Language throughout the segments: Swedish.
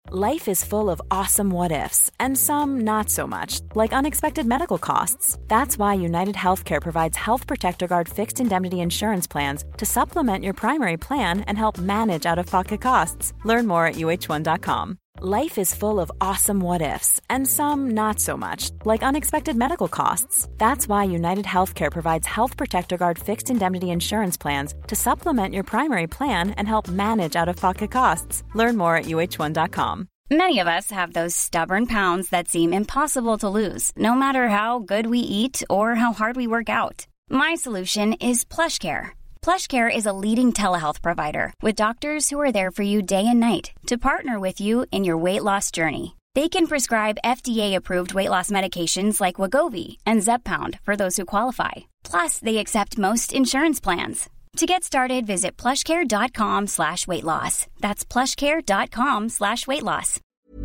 Life is full of awesome what-ifs, and some not so much, like unexpected medical costs. That's why United Healthcare provides Health Protector Guard fixed indemnity insurance plans to supplement your primary plan and help manage out-of-pocket costs. Learn more at uh1.com. Life is full of awesome what-ifs, and some not so much, like unexpected medical costs. That's why United Healthcare provides Health Protector Guard fixed indemnity insurance plans to supplement your primary plan and help manage out-of-pocket costs. Learn more at uh1.com. Many of us have those stubborn pounds that seem impossible to lose, no matter how good we eat or how hard we work out. My solution is PlushCare. PlushCare is a leading telehealth provider with doctors who are there for you day and night to partner with you in your weight loss journey. They can prescribe FDA-approved weight loss medications like Wegovy and Zepbound for those who qualify. Plus, they accept most insurance plans. To get started, visit plushcare.com/weightloss. That's plushcare.com/weightloss.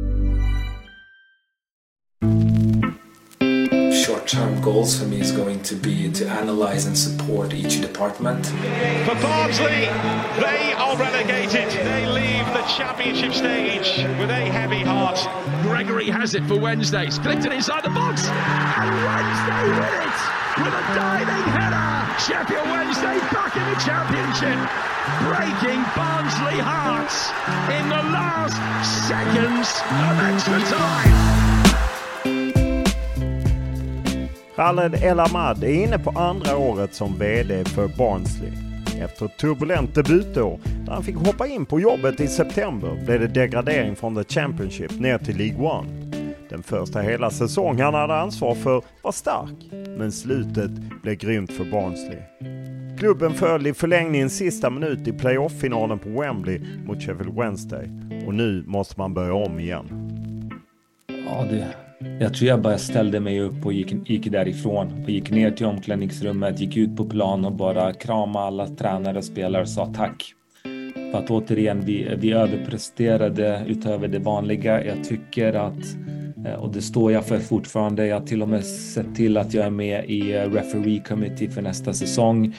Short-term goals for me is going to be to analyze and support each department. For Barnsley, they are relegated. They leave the championship stage with a heavy heart. Gregory has it for Wednesday. Split it inside the box. And Wednesday win it with a diving header. Sheffield Wednesday back in the championship. Breaking Barnsley hearts in the last seconds of extra time. Khaled El Ahmad är inne på andra året som vd för Barnsley. Efter ett turbulent debutår där han fick hoppa in på jobbet i september blev det degradering från The Championship ner till League One. Den första hela säsong han hade ansvar för var stark, men slutet blev grymt för Barnsley. Klubben föll i förlängningen sista minut i playoff-finalen på Wembley mot Sheffield Wednesday. Och nu måste man börja om igen. Ja, jag tror jag bara ställde mig upp och gick därifrån. Och gick ner till omklädningsrummet, gick ut på plan och bara kramade alla tränare och spelare och sa tack. För att återigen, vi överpresterade utöver det vanliga. Jag tycker att, och det står jag för fortfarande, jag har till och med sett till att jag är med i referee committee för nästa säsong.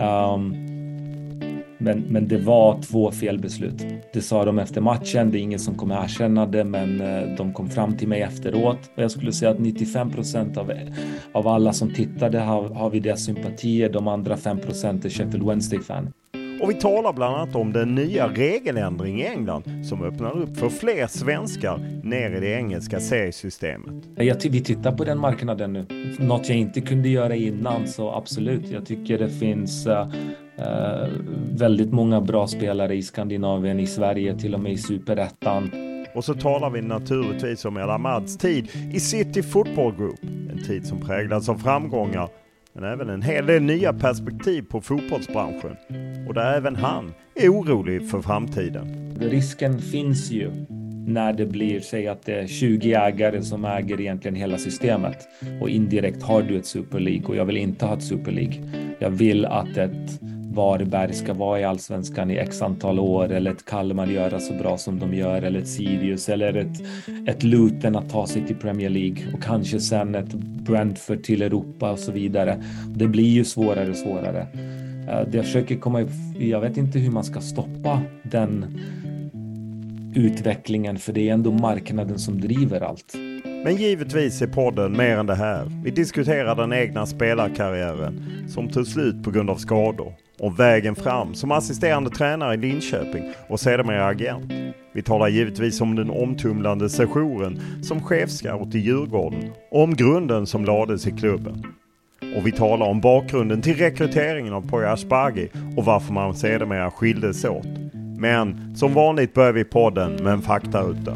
Men det var 2 felbeslut. Det sa de efter matchen. Det är ingen som kommer erkänna det, men de kom fram till mig efteråt. Och jag skulle säga att 95% av alla som tittade har vi deras sympatier. De andra 5% är Sheffield Wednesday-fan. Och vi talar bland annat om den nya regeländring i England som öppnar upp för fler svenskar ner i det engelska seriesystemet. Vi tittar på den marknaden nu. Något jag inte kunde göra innan, så absolut. Jag tycker det finns väldigt många bra spelare i Skandinavien, i Sverige, till och med i Superettan. Och så talar vi naturligtvis om El Ahmads tid i City Football Group. En tid som präglas av framgångar, men även en hel del nya perspektiv på fotbollsbranschen. Och där även han är orolig för framtiden. Risken finns ju när det blir, säg att det är 20 ägare som äger egentligen hela systemet. Och indirekt har du ett Super League, och jag vill inte ha ett Super League. Jag vill att ett Varberg ska vara i Allsvenskan i x antal år, eller ett Kalmar göra så bra som de gör, eller ett Sirius, eller ett Luton att ta sig till Premier League, och kanske sen ett Brentford till Europa och så vidare. Det blir ju svårare och svårare. Jag försöker jag vet inte hur man ska stoppa den utvecklingen, för det är ändå marknaden som driver allt. Men givetvis är podden mer än det här. Vi diskuterar den egna spelarkarriären som tog slut på grund av skador, och vägen fram som assisterande tränare i Linköping och sedermera agent. Vi talar givetvis om den omtumlande sessionen som chefscout i Djurgården och om grunden som lades i klubben. Och vi talar om bakgrunden till rekryteringen av Poya Asbaghi och varför man sedermera skildes åt. Men som vanligt börjar vi podden med en faktaruta.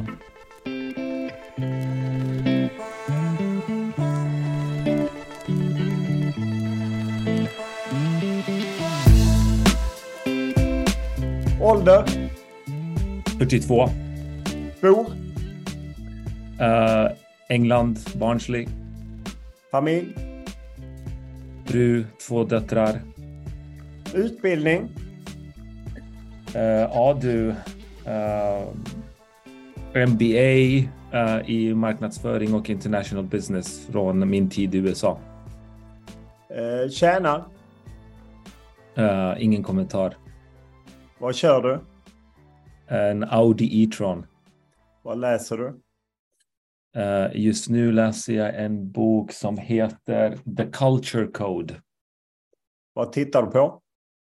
Ålder? 42. Bor? England, Barnsley. Familj? Fru, 2 döttrar. Utbildning? MBA i marknadsföring och international business från min tid i USA. Tjänar? Ingen kommentar. Vad kör du? En Audi e-tron. Vad läser du? Just nu läser jag en bok som heter The Culture Code. Vad tittar du på?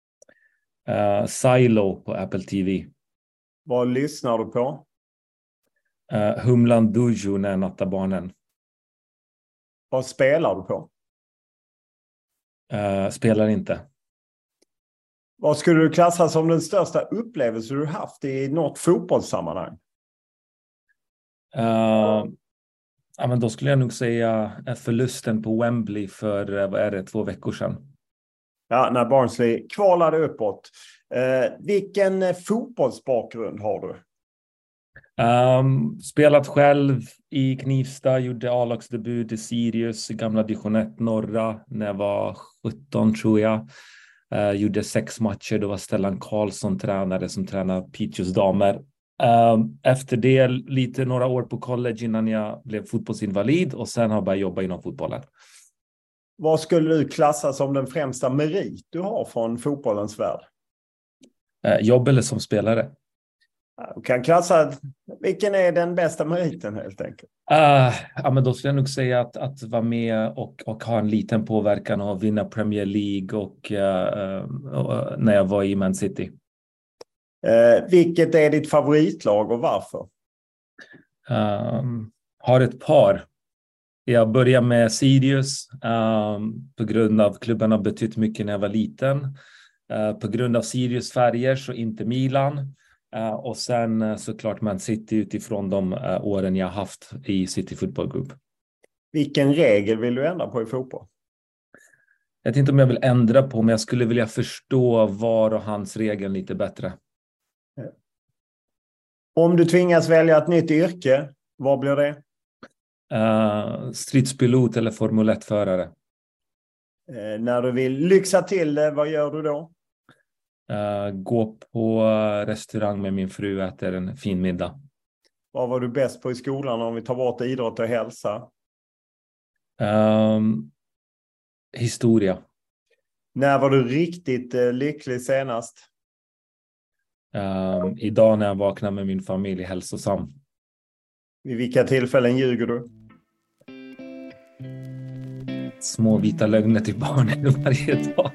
Silo på Apple TV. Vad lyssnar du på? Humlan Dujo när nattar barnen. Vad spelar du på? Spelar inte. Vad skulle du klassa som den största upplevelse du haft i något fotbollssammanhang? Ja, men då skulle jag nog säga förlusten på Wembley för 2 veckor sedan. Ja, när Barnsley kvalade uppåt. Vilken fotbollsbakgrund har du? Spelat själv i Knivsta, gjorde A-lagsdebut i Sirius i gamla division 1 norra när jag var 17 tror jag. Gjorde 6 matcher, då var Stellan Karlsson tränare som tränade Piteås damer. Efter det några år på college innan jag blev fotbollsinvalid och sen har jag börjat jobba inom fotbollen. Vad skulle du klassa som den främsta merit du har från fotbollens värld? Jobb eller som spelare? Du kan klassa, vilken är den bästa meriten helt enkelt? Ja, men då skulle jag nog säga att vara med och ha en liten påverkan och vinna Premier League och när jag var i Man City. Vilket är ditt favoritlag och varför? Har ett par. Jag börjar med Sirius på grund av klubben har betytt mycket när jag var liten. På grund av Sirius färger så inte Milan. Och sen såklart Man City utifrån de åren jag haft i City Football Group. Vilken regel vill du ändra på i fotboll? Jag vet inte om jag vill ändra på, men jag skulle vilja förstå var och hans regel lite bättre. Om du tvingas välja ett nytt yrke, vad blir det? Stridspilot eller Formel 1-förare. När du vill lyxa till det, vad gör du då? Gå på restaurang med min fru och äter en fin middag. Vad var du bäst på i skolan om vi tar bort idrott och hälsa? Historia. När var du riktigt lycklig senast? Idag när jag vaknar med min familj hälsosam. Vid vilka tillfällen ljuger du? Små vita lögner till barnen varje dag.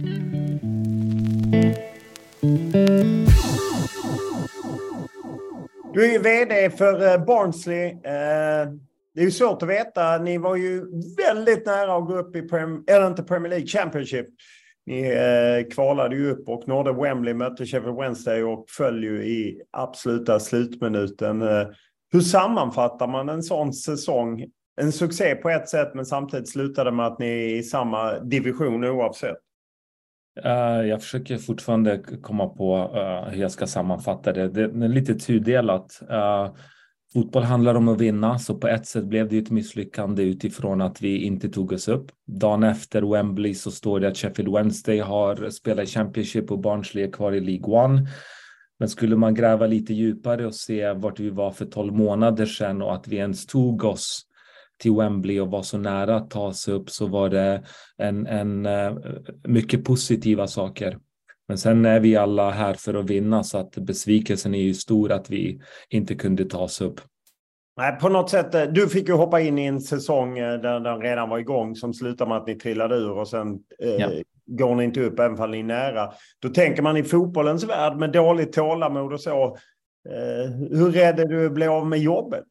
Du är vd för Barnsley. Det är ju svårt att veta. Ni var ju väldigt nära att gå upp i Premier League Championship. Ni kvalade ju upp och nådde Wembley, mötte Sheffield Wednesday och föll ju i absoluta slutminuten. Hur sammanfattar man en sån säsong? En succé på ett sätt, men samtidigt slutade med att ni är i samma division oavsett. Jag försöker fortfarande komma på hur jag ska sammanfatta det. Det är lite tudelat. Fotboll handlar om att vinna, så på ett sätt blev det ett misslyckande utifrån att vi inte tog oss upp. Dagen efter Wembley så står det att Sheffield Wednesday har spelat i Championship och Barnsley är kvar i League One. Men skulle man gräva lite djupare och se vart vi var för 12 månader sedan och att vi ens tog oss till Wembley och var så nära att ta sig upp, så var det en mycket positiva saker. Men sen är vi alla här för att vinna, så att besvikelsen är ju stor att vi inte kunde ta oss upp. Nej, på något sätt, du fick ju hoppa in i en säsong där den redan var igång som slutar med att ni trillade ur och sen går ni inte upp även fall ni är nära. Då tänker man i fotbollens värld med dåligt tålamod och så. Hur rädd är du att bli av med jobbet?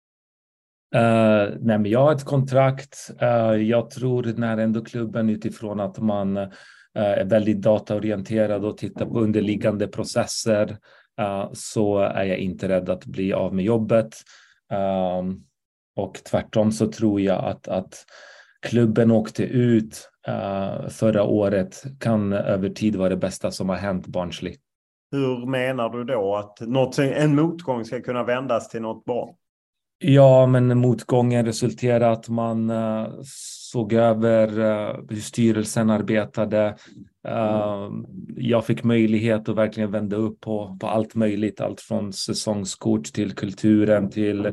Nej, men jag har ett kontrakt. Jag tror när ändå klubben utifrån att man är väldigt dataorienterad och tittar på underliggande processer, så är jag inte rädd att bli av med jobbet. Och tvärtom så tror jag att klubben åkte ut förra året kan över tid vara det bästa som har hänt Barnsley. Hur menar du då att en motgång ska kunna vändas till något bra? Ja, men motgången resulterar att man såg över hur styrelsen arbetade. Jag fick möjlighet att verkligen vända upp på allt möjligt. Allt från säsongskort till kulturen till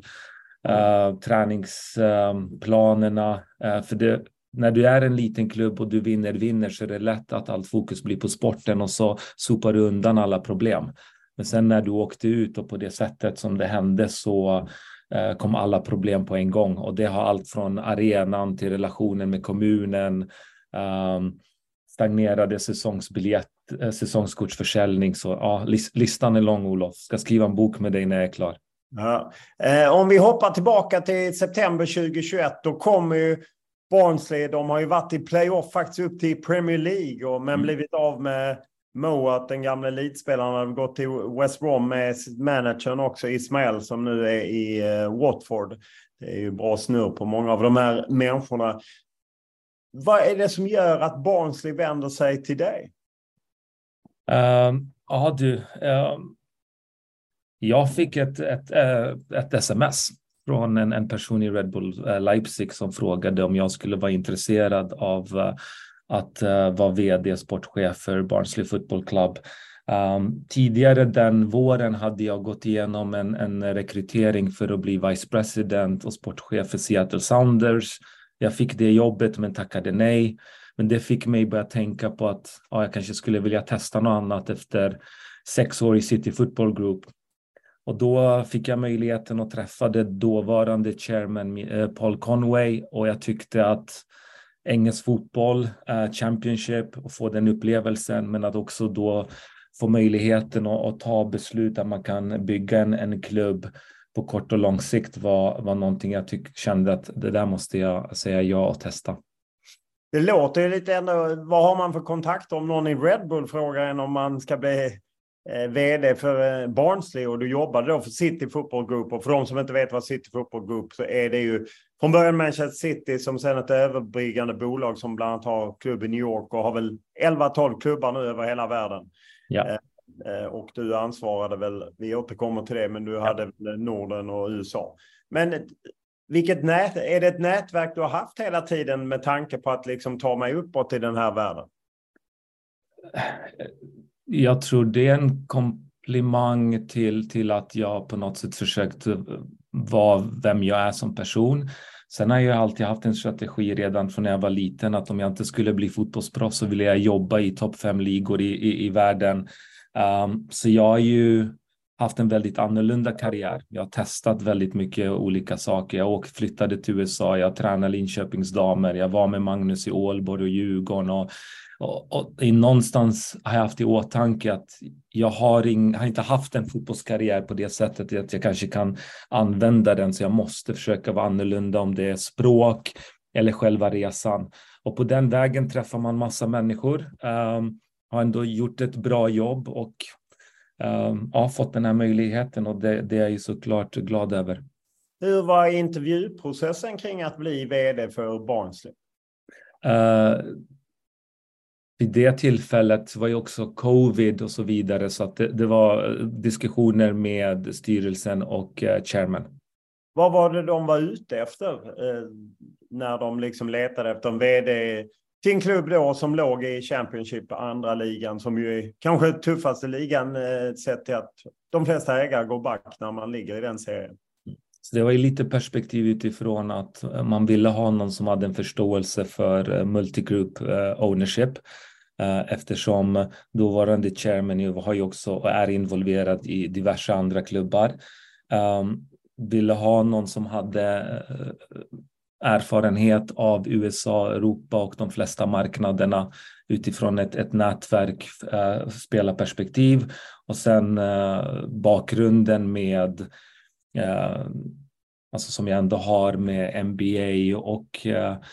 träningsplanerna. När du är en liten klubb och du vinner så är det lätt att allt fokus blir på sporten och så sopar du undan alla problem. Men sen när du åkte ut och på det sättet som det hände så kom alla problem på en gång. Och det har allt från arenan till relationen med kommunen, stagnerade säsongskortsförsäljning. Så ja, listan är lång, Olof. Ska skriva en bok med dig när jag är klar. Ja. Om vi hoppar tillbaka till september 2021, då kommer ju Barnsley, de har ju varit i playoff faktiskt upp till Premier League, men blivit av med Moat, den gamla elitspelaren, hade gått till West Brom med managern också, Ismael, som nu är i Watford. Det är ju bra snurr på många av de här människorna. Vad är det som gör att Barnsley vänder sig till dig? Jag fick ett sms från en person i Red Bull Leipzig som frågade om jag skulle vara intresserad av att vara vd, sportchef för Barnsley Football Club. Tidigare den våren hade jag gått igenom en rekrytering för att bli vice president och sportchef för Seattle Sounders. Jag fick det jobbet men tackade nej. Men det fick mig börja tänka på att jag kanske skulle vilja testa något annat efter 6 år i City Football Group. Och då fick jag möjligheten att träffa det dåvarande chairman Paul Conway, och jag tyckte att engelsk fotboll, Championship, och få den upplevelsen, men att också då få möjligheten att ta beslut att man kan bygga en klubb på kort och lång sikt var någonting jag kände att det där måste jag säga ja och testa. Det låter ju lite ändå, vad har man för kontakt om någon i Red Bull frågar en om man ska bli vd för Barnsley, och du jobbade då för City Football Group, och för de som inte vet vad City Football Group, så är det ju från början Manchester City som sedan ett överbryggande bolag som bland annat har klubb i New York och har väl 11-12 klubbar nu över hela världen. Ja. Och du ansvarade väl, vi återkommer till det, men du hade väl Norden och USA. Men är det ett nätverk du har haft hela tiden med tanke på att liksom ta mig uppåt i den här världen? Jag tror det är en komplimang till att jag på något sätt försökt vara vem jag är som person. Sen har jag alltid haft en strategi redan från när jag var liten, att om jag inte skulle bli fotbollsproffs så ville jag jobba i topp 5 ligor i världen. Så jag har ju haft en väldigt annorlunda karriär. Jag har testat väldigt mycket olika saker. Jag flyttade till USA, jag tränade Linköpings damer, jag var med Magnus i Ålborg och Djurgården, och någonstans har jag haft i åtanke att jag har inte haft en fotbollskarriär på det sättet att jag kanske kan använda den, så jag måste försöka vara annorlunda, om det är språk eller själva resan. Och på den vägen träffar man massa människor. Har ändå gjort ett bra jobb och fått den här möjligheten, och det är jag ju såklart glad över. Hur var intervjuprocessen kring att bli vd för Barnsley? Vid det tillfället var ju också covid och så vidare, så att det var diskussioner med styrelsen och chairman. Vad var det de var ute efter när de liksom letade efter en vd till en klubb då som låg i Championship, andra ligan, som ju är kanske tuffaste ligan sett till att de flesta ägare går back när man ligger i den serien? Så det var ju lite perspektiv utifrån att man ville ha någon som hade en förståelse för multigroup ownership, eftersom dåvarande chairman har ju också och är involverad i diverse andra klubbar. Ville ha någon som hade erfarenhet av USA, Europa och de flesta marknaderna utifrån ett nätverk, spelarperspektiv, och sen bakgrunden med alltså som jag ändå har med MBA och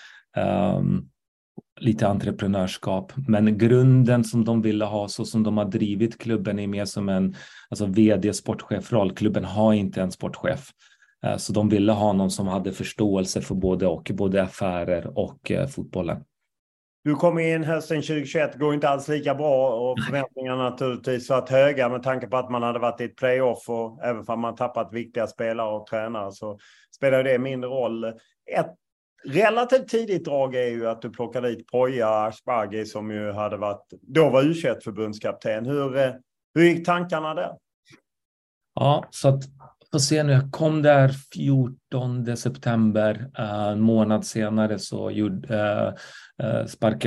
lite entreprenörskap. Men grunden som de ville ha, så som de har drivit klubben, är mer som en vd, sportchefroll. Klubben har inte en sportchef. Så de ville ha någon som hade förståelse för både affärer och fotbollen. Du kom in hösten 2021, går inte alls lika bra, och förväntningarna naturligtvis varit höga med tanke på att man hade varit i ett playoff, och även om man tappat viktiga spelare och tränare så spelar det mindre roll. Ett relativt tidigt drag är ju att du plockade dit Poya Asbaghi, som ju hade då var U21-förbundskapten. Hur gick tankarna där? Ja, så att får se nu, jag kom där 14 september, en månad senare så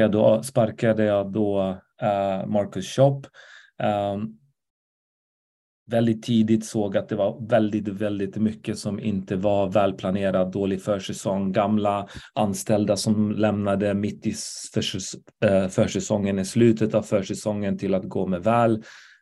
sparkade jag då Marcus Schopp. väldigt tidigt såg att det var väldigt, väldigt mycket som inte var välplanerat, dålig försäsong, gamla anställda som lämnade mitt i försäsongen, i slutet av försäsongen till att gå med väl.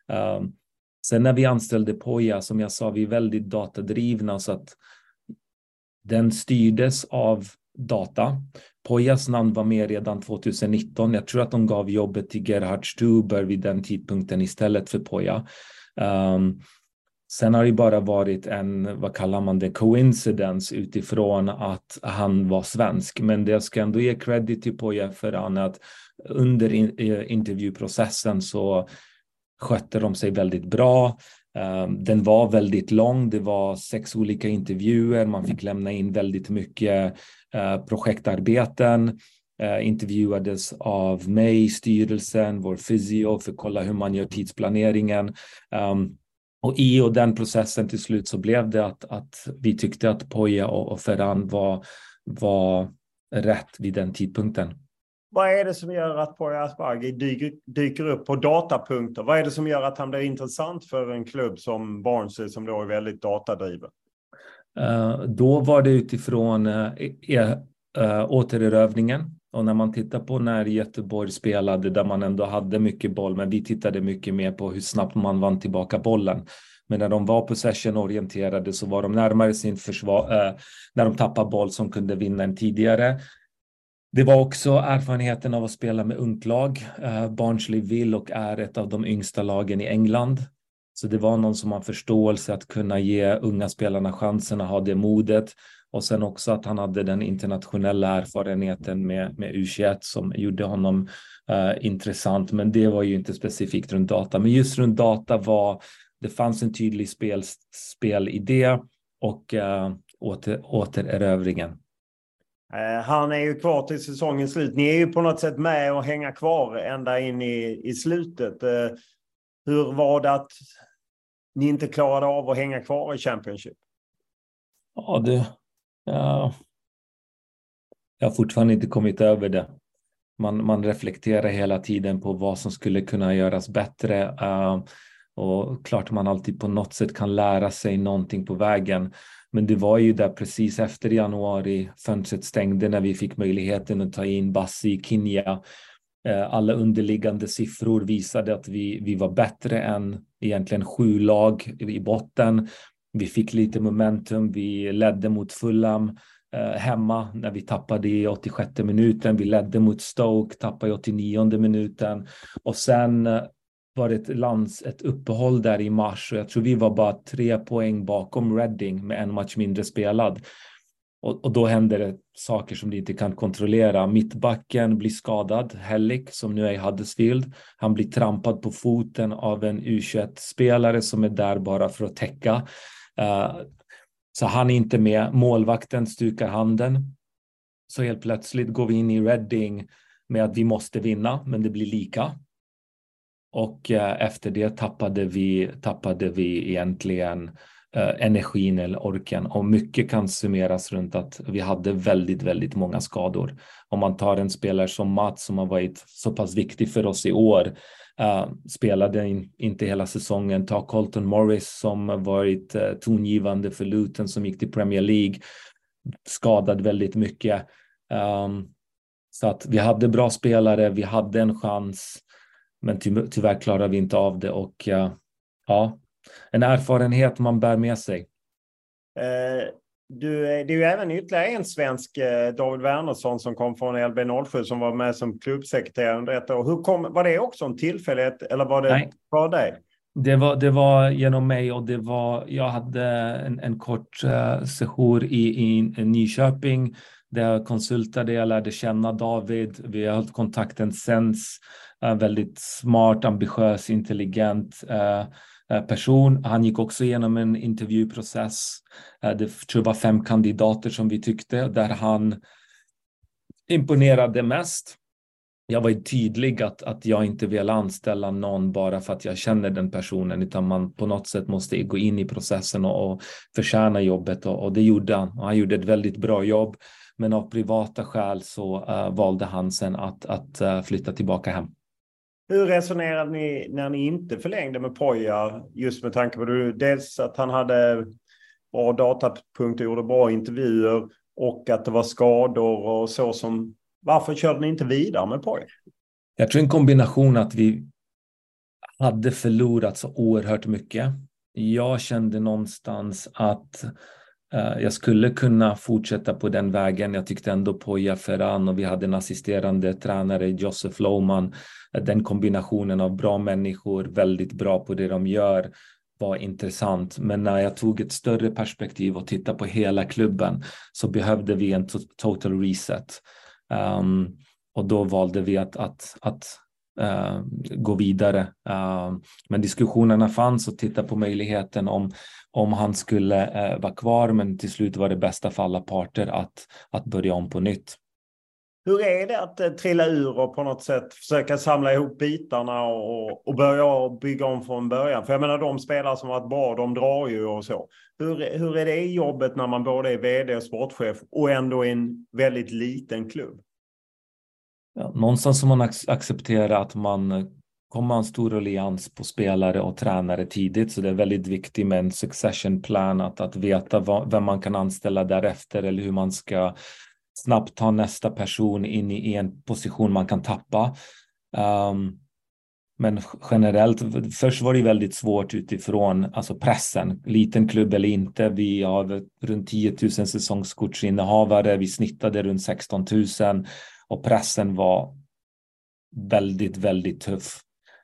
Sen när vi anställde Poya, som jag sa, vi är väldigt datadrivna, så att den styrdes av data. Poyas namn var med redan 2019. Jag tror att de gav jobbet till Gerhard Stuber vid den tidpunkten istället för Poya. Sen har det bara varit en, vad kallar man det, coincidence utifrån att han var svensk. Men det ska ändå ge credit till Poya för att under intervjuprocessen så skötte de sig väldigt bra. Den var väldigt lång. Det var 6 olika intervjuer. Man fick lämna in väldigt mycket projektarbeten. Intervjuades av mig, styrelsen, vår fysio, för att kolla hur man gör tidsplaneringen. Och i den processen till slut så blev det att vi tyckte att Poya och Ferran var rätt vid den tidpunkten. Vad är det som gör att Poya Asbaghi dyker upp på datapunkter? Vad är det som gör att han blir intressant för en klubb som Barnsley, som då är väldigt datadriven? Då var det utifrån återerövringen. Och när man tittar på när Göteborg spelade, där man ändå hade mycket boll, men vi tittade mycket mer på hur snabbt man vann tillbaka bollen. Men när de var possession-orienterade så var de närmare sin försvar, när de tappade boll som kunde vinna en tidigare. Det var också erfarenheten av att spela med ungt lag. Barnsley vill och är ett av de yngsta lagen i England. Så det var någon som har förståelse att kunna ge unga spelarna chansen att ha det modet. Och sen också att han hade den internationella erfarenheten med U21 som gjorde honom intressant. Men det var ju inte specifikt runt data. Men just runt data det fanns en tydlig spelidé och återerövringen. Han är ju kvar till säsongens slut. Ni är ju på något sätt med och hänga kvar ända in i slutet. Hur var det att ni inte klarade av att hänga kvar i Championship? Jag har fortfarande inte kommit över det. Man reflekterar hela tiden på vad som skulle kunna göras bättre. Och klart man alltid på något sätt kan lära sig någonting på vägen. Men det var ju där precis efter januari fönstret stängde när vi fick möjligheten att ta in Bassi, Kinja. Alla underliggande siffror visade att vi var bättre än egentligen 7 lag i botten. Vi fick lite momentum. Vi ledde mot Fulham hemma när vi tappade i 86 minuten. Vi ledde mot Stoke, tappade i 89 minuten. Och sen var det ett uppehåll där i mars. Och jag tror vi var bara 3 poäng bakom Reading med en match mindre spelad. Och då händer det saker som de inte kan kontrollera. Mittbacken blir skadad, Hellick, som nu är i Huddersfield. Han blir trampad på foten av en U21-spelare som är där bara för att täcka. Så han är inte med. Målvakten stukar handen. Så helt plötsligt går vi in i Reading med att vi måste vinna, men det blir lika. Och efter det tappade vi egentligen energin eller orken. Och mycket kan summeras runt att vi hade väldigt, väldigt många skador. Om man tar en spelare som Mats som har varit så pass viktig för oss i år, spelade inte hela säsongen. Ta Colton Morris som har varit tongivande för Luton som gick till Premier League, skadad väldigt mycket. Så att vi hade bra spelare, vi hade en chans, men tyvärr klarar vi inte av det. Och en erfarenhet man bär med sig. Det är ju även ytterligare en svensk, David Wernersson, som kom från LB07 som var med som klubbsekreterare under ett år. Var det också en tillfällighet eller var det för dig? Det var genom mig och jag hade en kort sejour i Nyköping där jag konsultade, jag lärde känna David. Vi har hållit kontakten sen. Väldigt smart, ambitiös, intelligent person. Han gick också igenom en intervjuprocess. Det tror jag var 5 kandidater som vi tyckte, där han imponerade mest. Jag var tydlig att jag inte vill anställa någon bara för att jag känner den personen, utan man på något sätt måste gå in i processen och förtjäna jobbet, och det gjorde han. Och han gjorde ett väldigt bra jobb, men av privata skäl så valde han sen att flytta tillbaka hem. Hur resonerade ni när ni inte förlängde med Poja? Just med tanke på dels att han hade bra datapunkter, gjorde bra intervjuer och att det var skador och så som... Varför körde ni inte vidare med Poja? Jag tror en kombination att vi hade förlorat så oerhört mycket. Jag kände någonstans att jag skulle kunna fortsätta på den vägen. Jag tyckte ändå Poja Ferran och vi hade en assisterande tränare, Joseph Lohman. Den kombinationen av bra människor, väldigt bra på det de gör, var intressant. Men när jag tog ett större perspektiv och tittade på hela klubben så behövde vi en total reset. Och då valde vi att gå vidare. Men diskussionerna fanns och titta på möjligheten om han skulle vara kvar, men till slut var det bästa för alla parter att börja om på nytt. Hur är det att trilla ur och på något sätt försöka samla ihop bitarna och börja bygga om från början? För jag menar, de spelare som varit bra, de drar ju och så. Hur är det i jobbet när man både är vd och sportchef och ändå i en väldigt liten klubb? Ja, någonstans som man accepterar att man kommer en stor allians på spelare och tränare tidigt, så det är väldigt viktigt med en succession plan, att veta vem man kan anställa därefter eller hur man ska snabbt ta nästa person in i en position man kan tappa. Men generellt, först var det väldigt svårt utifrån alltså pressen. Liten klubb eller inte, vi har runt 10 000 säsongskortsinnehavare, vi snittade runt 16 000 och pressen var väldigt, väldigt tuff.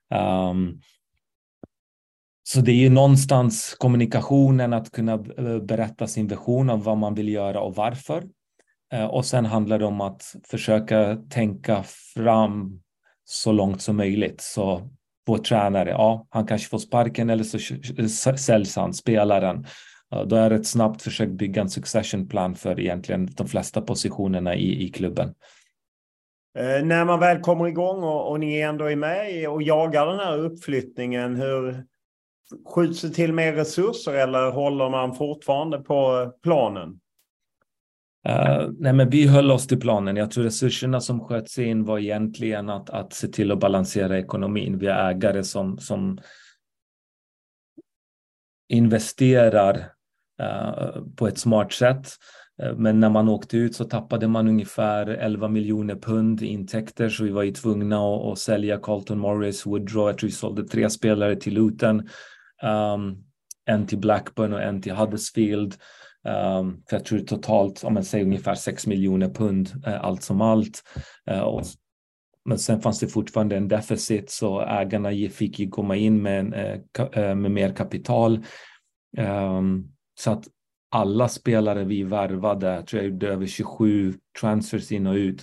Så det är ju någonstans kommunikationen, att kunna berätta sin vision av vad man vill göra och varför. Och sen handlar det om att försöka tänka fram så långt som möjligt. Så vår tränare, ja, han kanske får sparken eller så säljs han, spelaren. Då är det ett snabbt försök bygga en succession plan för egentligen de flesta positionerna i klubben. När man väl kommer igång och ni ändå är med och jagar den här uppflyttningen, hur skjuts det till mer resurser eller håller man fortfarande på planen? Nej, men vi höll oss till planen. Jag tror resurserna som sköts in var egentligen att se till att balansera ekonomin. Vi är ägare som investerar på ett smart sätt. Men när man åkte ut så tappade man ungefär 11 miljoner pund i intäkter, så vi var ju tvungna att sälja Carlton Morris, Woodrow. Jag tror vi sålde 3 spelare till Luton, en till Blackburn och en till Huddersfield. För jag tror totalt, om man säger ungefär 6 miljoner pund allt som allt. Men sen fanns det fortfarande en deficit, så ägarna fick ju komma in med mer kapital. Så att alla spelare vi värvade, tror jag, över 27 transfers in och ut.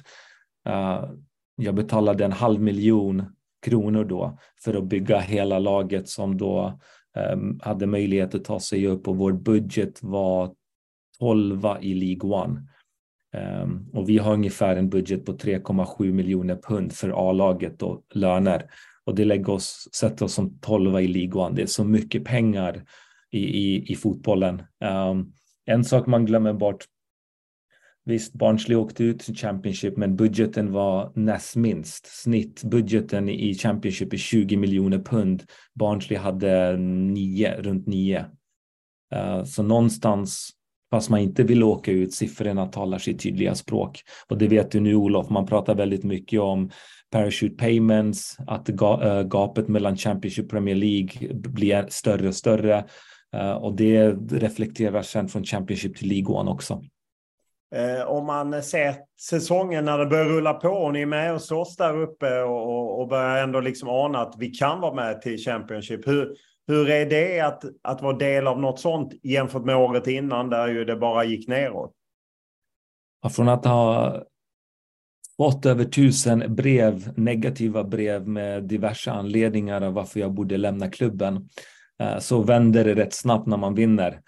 Jag betalade 500 000 kronor då för att bygga hela laget som då hade möjlighet att ta sig upp, och vår budget var 12 i League One. Och vi har ungefär en budget på 3,7 miljoner pund för A-laget och löner. Och det sätter oss som 12 i League One. Det är så mycket pengar i fotbollen. En sak man glömmer bort. Visst, Barnsley åkte ut till Championship, men budgeten var näst minst. Snittbudgeten i Championship är 20 miljoner pund. Barnsley hade runt 9. Så någonstans, fast man inte vill åka ut, siffrorna talar sitt tydliga språk. Och det vet du nu, Olof, man pratar väldigt mycket om parachute payments, att gapet mellan Championship och Premier League blir större och större. Och det reflekterar sen från Championship till League One också. Om man ser säsongen när det börjar rulla på och ni är med och slåss där uppe och börjar ändå liksom ana att vi kan vara med till Championship. Hur är det att vara del av något sånt jämfört med året innan där ju det bara gick neråt? Från att ha fått över 1000 negativa brev med diverse anledningar av varför jag borde lämna klubben, så vänder det rätt snabbt när man vinner.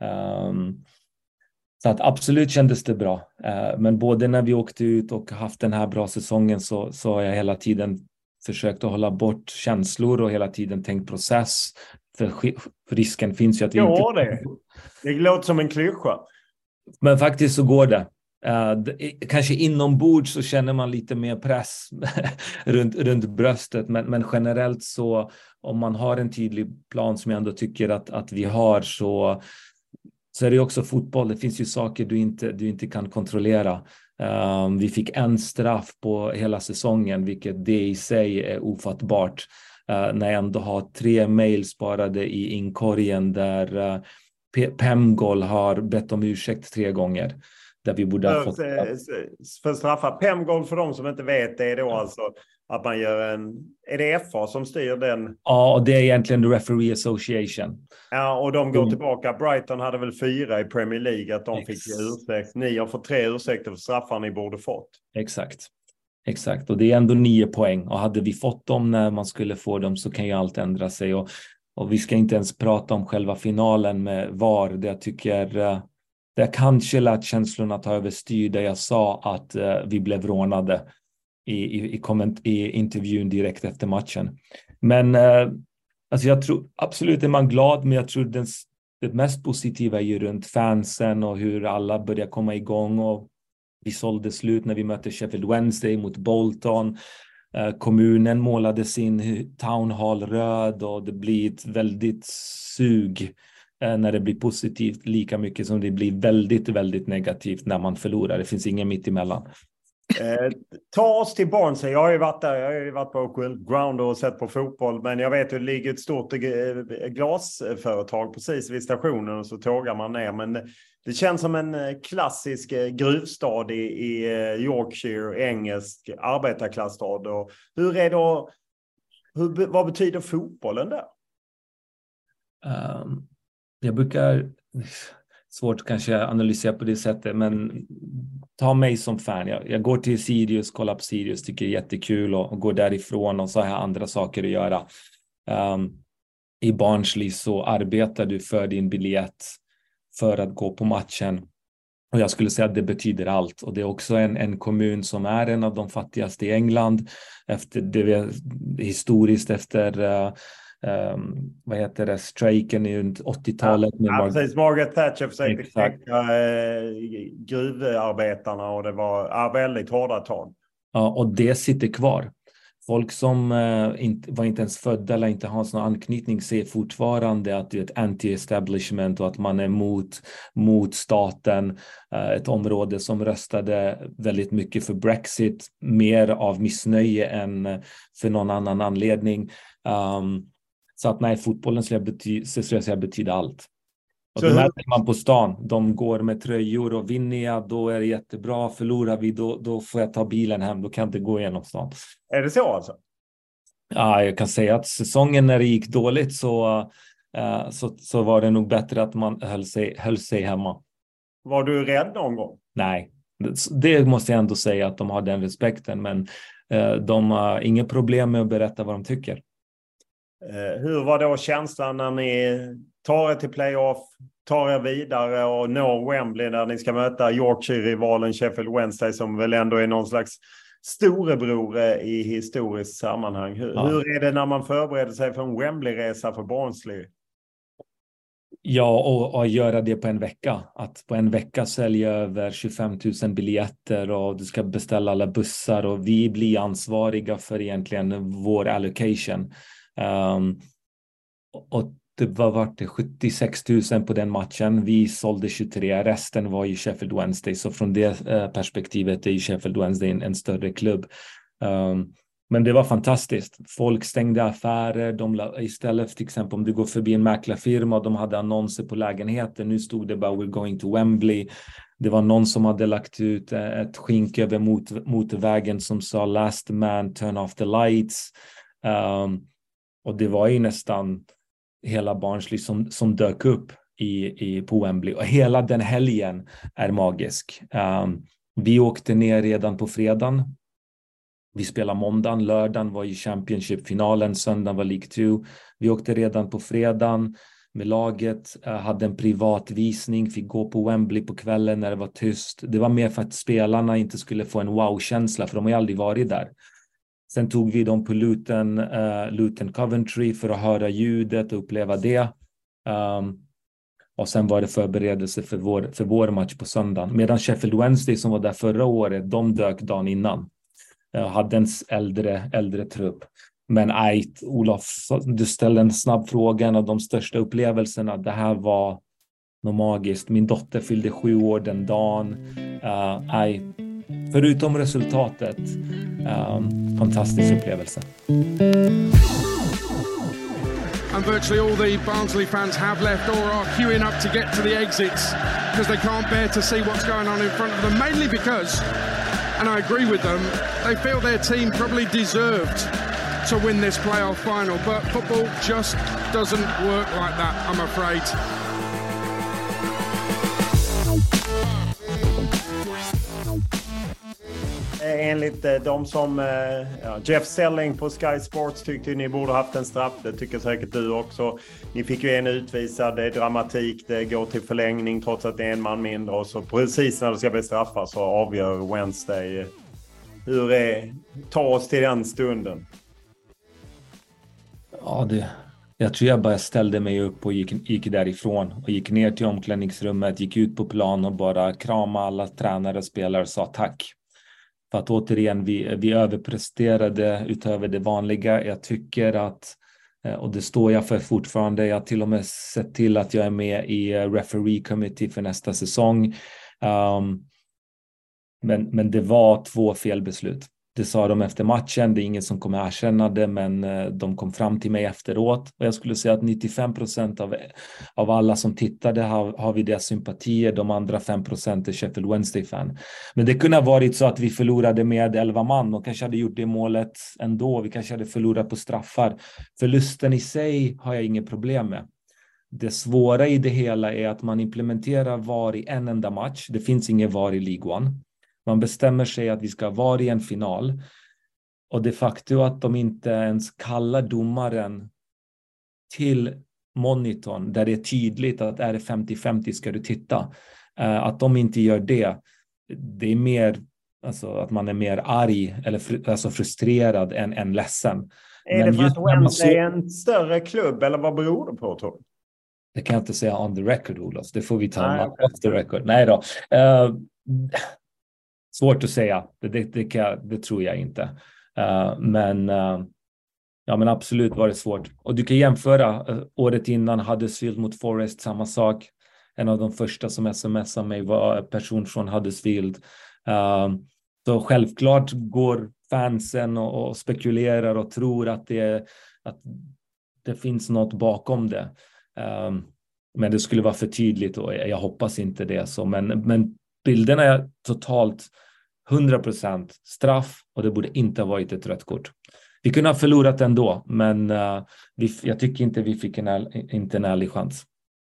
Så att absolut kändes det bra. Men både när vi åkte ut och haft den här bra säsongen så har jag hela tiden försökt att hålla bort känslor och hela tiden tänkt process. För risken finns ju att vi inte... Det låter som en klyscha. Men faktiskt så går det. Kanske inombords så känner man lite mer press runt bröstet, men generellt så om man har en tydlig plan som jag ändå tycker att vi har, så är det också fotboll. Det finns ju saker du inte kan kontrollera. Vi fick en straff på hela säsongen, vilket det i sig är ofattbart. När jag ändå har 3 mejl sparade i inkorgen där Pemgol har bett om ursäkt 3 gånger. Där vi borde ha fått... För straffa. Pemgol, för de som inte vet, det är då alltså att man gör är det FA som styr den? Ja, och det är egentligen The Referee Association. Ja, och de går tillbaka. Brighton hade väl 4 i Premier League, att de fick ursäkt. Ni har fått 3 ursäkter för straffar ni borde fått. Exakt, och det är ändå 9 poäng. Och hade vi fått dem när man skulle få dem så kan ju allt ändra sig. Och vi ska inte ens prata om själva finalen med VAR. Det jag tycker... Det kanske lät känslorna ta överstyr där jag sa att vi blev rånade i intervjun direkt efter matchen. Men alltså jag tror absolut är man glad, men jag tror det mest positiva är ju runt fansen och hur alla börjar komma igång, och vi sålde slut när vi mötte Sheffield Wednesday mot Bolton. Kommunen målade sin Town Hall röd och det blir ett väldigt sug när det blir positivt, lika mycket som det blir väldigt, väldigt negativt när man förlorar. Det finns ingen mitt emellan. Ta oss till Barnsley. Jag har ju varit där. Jag har ju varit på Oakville Ground och sett på fotboll. Men jag vet att det ligger ett stort glasföretag precis vid stationen, och så tågar man ner. Men det känns som en klassisk gruvstad i Yorkshire, engelsk arbetarklassstad. Och vad betyder fotbollen där? Jag brukar, svårt kanske analysera på det sättet, men ta mig som fan. Jag går till Sirius, kollar på Sirius, tycker det är jättekul och går därifrån, och så har jag andra saker att göra. I Barnsley så arbetar du för din biljett för att gå på matchen. Och jag skulle säga att det betyder allt. Och det är också en kommun som är en av de fattigaste i England. Historiskt efter... vad heter det, strejken i 80-talet. Precis, Margaret Thatcher försökte knäcka gruvarbetarna, och det var väldigt hårda tag. Ja, och det sitter kvar. Folk som var inte ens födda eller inte har någon anknytning ser fortfarande att det är ett anti-establishment och att man är mot staten. Ett område som röstade väldigt mycket för Brexit, mer av missnöje än för någon annan anledning. Så att nej, fotbollen betyder allt. Och då märker man på stan. De går med tröjor, och vinner jag, då är det jättebra. Förlorar vi, då får jag ta bilen hem. Då kan jag inte gå igenom stan. Är det så alltså? Ja, jag kan säga att säsongen när det gick dåligt så var det nog bättre att man höll sig hemma. Var du rädd någon gång? Nej, det måste jag ändå säga att de har den respekten. Men de har inga problem med att berätta vad de tycker. Hur var då känslan när ni tar er till playoff, tar er vidare och når Wembley där ni ska möta Yorkshire-rivalen Sheffield Wednesday, som väl ändå är någon slags storebror i historiskt sammanhang. Hur är det när man förbereder sig för en Wembley-resa för Barnsley? Ja, och göra det på en vecka. Att på en vecka sälja över 25 000 biljetter, och du ska beställa alla bussar, och vi blir ansvariga för egentligen vår allocation. Och det var 76 000 på den matchen. Vi sålde 23, resten var ju Sheffield Wednesday. Så från det perspektivet är ju Sheffield Wednesday en större klubb. Men det var fantastiskt. Folk stängde affärer. Istället till exempel om du går förbi en mäklarfirma och de hade annonser på lägenheter. Nu stod det bara "We're going to Wembley". Det var någon som hade lagt ut ett skink över motorvägen som sa "Last man, turn off the lights". Och det var ju nästan hela Barnsley som dök upp på Wembley. Och hela den helgen är magisk. Vi åkte ner redan på fredagen. Vi spelade måndagen, lördagen var ju Championship-finalen, söndagen var League 2. Vi åkte redan på fredagen med laget, hade en privat visning, fick gå på Wembley på kvällen när det var tyst. Det var mer för att spelarna inte skulle få en wow-känsla, för de har ju aldrig varit där. Sen tog vi dem på Luton Coventry för att höra ljudet och uppleva det. Och sen var det förberedelse för vår match på söndagen. Medan Sheffield Wednesday som var där förra året, de dök dagen innan. Hade en äldre trupp. Men Olof, du ställde en snabb fråga, en av de största upplevelserna. Det här var något magiskt. Min dotter fyllde 7 år den dagen. Förutom resultatet, fantastisk upplevelse. And virtually all the Barnsley fans have left or are queuing up to get to the exits because they can't bear to see what's going on in front of them, mainly because, and I agree with them, they feel their team probably deserved to win this playoff final, but football just doesn't work like that, I'm afraid. Enligt de som Jeff Selling på Sky Sports tyckte ni borde haft en straff. Det tycker säkert du också. Ni fick ju en utvisad, det är dramatik, det går till förlängning trots att det är en man mindre. Och så precis när det ska bli straffar så avgör Wednesday. Ta oss till den stunden. Ja, jag tror jag bara ställde mig upp och gick därifrån. Och gick ner till omklädningsrummet, gick ut på plan och bara kramade alla tränare och spelare och sa tack. För att återigen, vi överpresterade utöver det vanliga. Jag tycker att, och det står jag för fortfarande, jag har till och med sett till att jag är med i referee committee för nästa säsong. Men det var 2 felbeslut. Det sa de efter matchen, det är ingen som kommer erkänna det, men de kom fram till mig efteråt. Och jag skulle säga att 95% av alla som tittade har vi deras sympatier, de andra 5% är Sheffield Wednesday-fan. Men det kunde ha varit så att vi förlorade med 11 man och kanske hade gjort det målet ändå. Vi kanske hade förlorat på straffar. Förlusten i sig har jag inget problem med. Det svåra i det hela är att man implementerar VAR i en enda match. Det finns ingen VAR i League One. Man bestämmer sig att vi ska vara i en final. Och det faktum att de inte ens kallar domaren till monitorn där det är tydligt att är det 50-50 ska du titta. Att de inte gör det. Det är mer alltså, att man är mer arg eller alltså frustrerad än ledsen. Är det för att Wednesday är en större klubb eller vad beror det på, Tom? Det kan jag inte säga on the record, Olof. Det får vi ta off the record. Nej då. Svårt att säga, det tror jag inte. Men absolut var det svårt. Och du kan jämföra, året innan Huddersfield mot Forest, samma sak. En av de första som smsade mig var en person från Huddersfield. Så självklart går fansen och spekulerar och tror att det finns något bakom det. Men det skulle vara för tydligt och jag hoppas inte det. Så. Men bilderna är totalt 100% straff och det borde inte ha varit ett rött kort. Vi kunde ha förlorat ändå, men jag tycker inte vi fick inte en ärlig chans.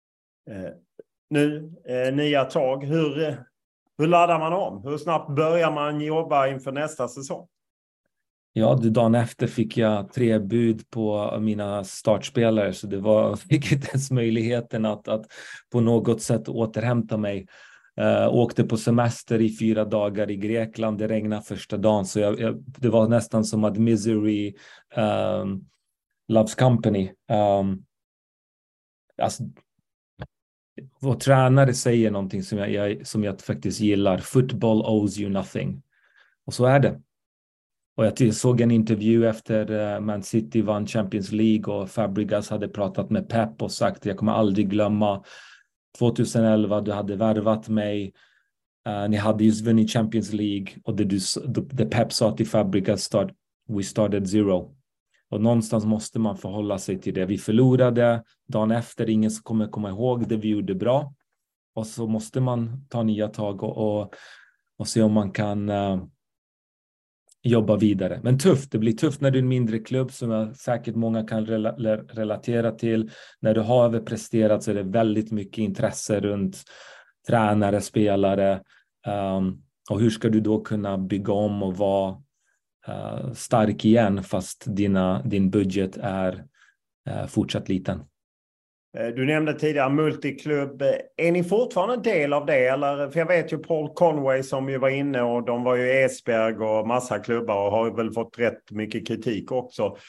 Nu, nya tag. Hur laddar man om? Hur snabbt börjar man jobba inför nästa säsong? Ja, dagen efter fick jag 3 bud på mina startspelare, så fick inte ens möjligheten att på något sätt återhämta mig. Åkte på semester i 4 dagar i Grekland. Det regnade första dagen, så det var nästan som att misery loves company. Alltså, vår tränare säger någonting som jag faktiskt gillar. Football owes you nothing. Och så är det. Och jag såg en intervju efter Man City vann Champions League och Fabregas hade pratat med Pep och sagt jag kommer aldrig glömma 2011, du hade värvat mig. Ni hade just vunnit Champions League och det Pep sa till Fabregas we started zero. Och någonstans måste man förhålla sig till det. Vi förlorade dagen efter, ingen som kommer komma ihåg det vi gjorde bra. Och så måste man ta nya tag och se om man kan jobba vidare. Men det blir tufft när du är en mindre klubb som säkert många kan relatera till. När du har överpresterat så är det väldigt mycket intresse runt tränare, spelare. Och hur ska du då kunna bygga om och vara stark igen fast din budget är fortsatt liten? Du nämnde tidigare multiklubb. Är ni fortfarande en del av det? Eller? För jag vet ju Paul Conway som ju var inne och de var ju Esbjerg och massa klubbar och har väl fått rätt mycket kritik också.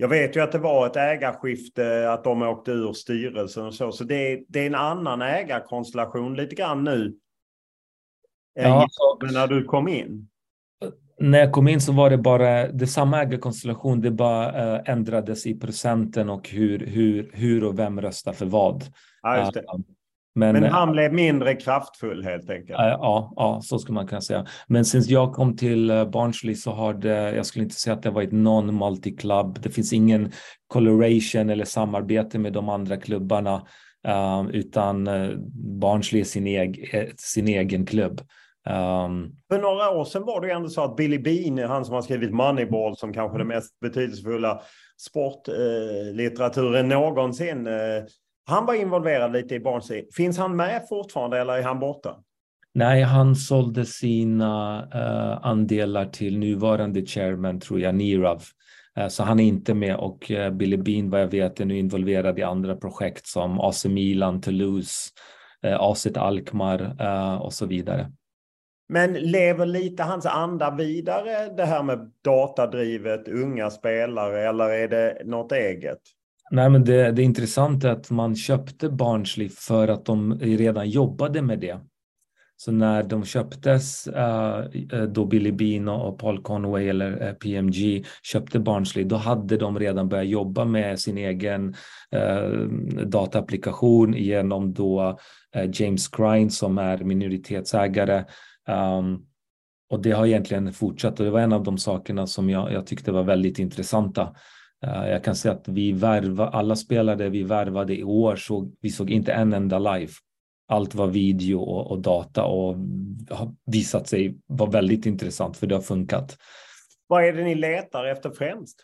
Jag vet ju att det var ett ägarskifte, att de åkte ur styrelsen och så det är en annan ägarkonstellation lite grann nu. Ja, men när du kom in? När jag kom in så var det bara det samma ägarkonstellation, det bara ändrades i procenten och hur och vem röstar för vad. Ja, just det. Men han blev mindre kraftfull helt enkelt. Ja, så skulle man kunna säga. Men sen jag kom till Barnsley så har det, jag skulle inte säga att det var ett non-multi-club. Det finns ingen collaboration eller samarbete med de andra klubbarna, utan Barnsley är sin egen klubb. För några år sedan var det ju ändå så att Billy Beane, han som har skrivit Moneyball, som kanske det mest betydelsefulla sportlitteraturen någonsin, han var involverad lite i Barnsley. Finns han med fortfarande eller är han borta? Nej, han sålde sina andelar till nuvarande chairman, tror jag, Nirav. Så han är inte med, och Billy Beane, vad jag vet, är nu involverad i andra projekt som AC Milan, Toulouse, AZ Alkmaar och så vidare. Men lever lite hans anda vidare, det här med datadrivet, unga spelare, eller är det något eget? Nej, men det intressanta är att man köpte Barnsley för att de redan jobbade med det. Så när de köptes, då Billy Beane och Paul Conway eller PMG köpte Barnsley, då hade de redan börjat jobba med sin egen dataapplikation genom då James Crine som är minoritetsägare. Och det har egentligen fortsatt, och det var en av de sakerna som jag tyckte var väldigt intressanta. Jag kan säga att alla spelare vi värvade i år, vi såg inte en enda live. Allt var video och data, och har visat sig vara väldigt intressant, för det har funkat. Vad är det ni letar efter främst?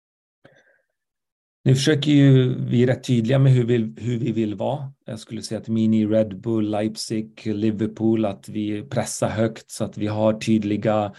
Nu försöker ju vi rätt tydliga med hur vi vill vara. Jag skulle säga att Mini, Red Bull, Leipzig, Liverpool, att vi pressar högt så att vi har tydliga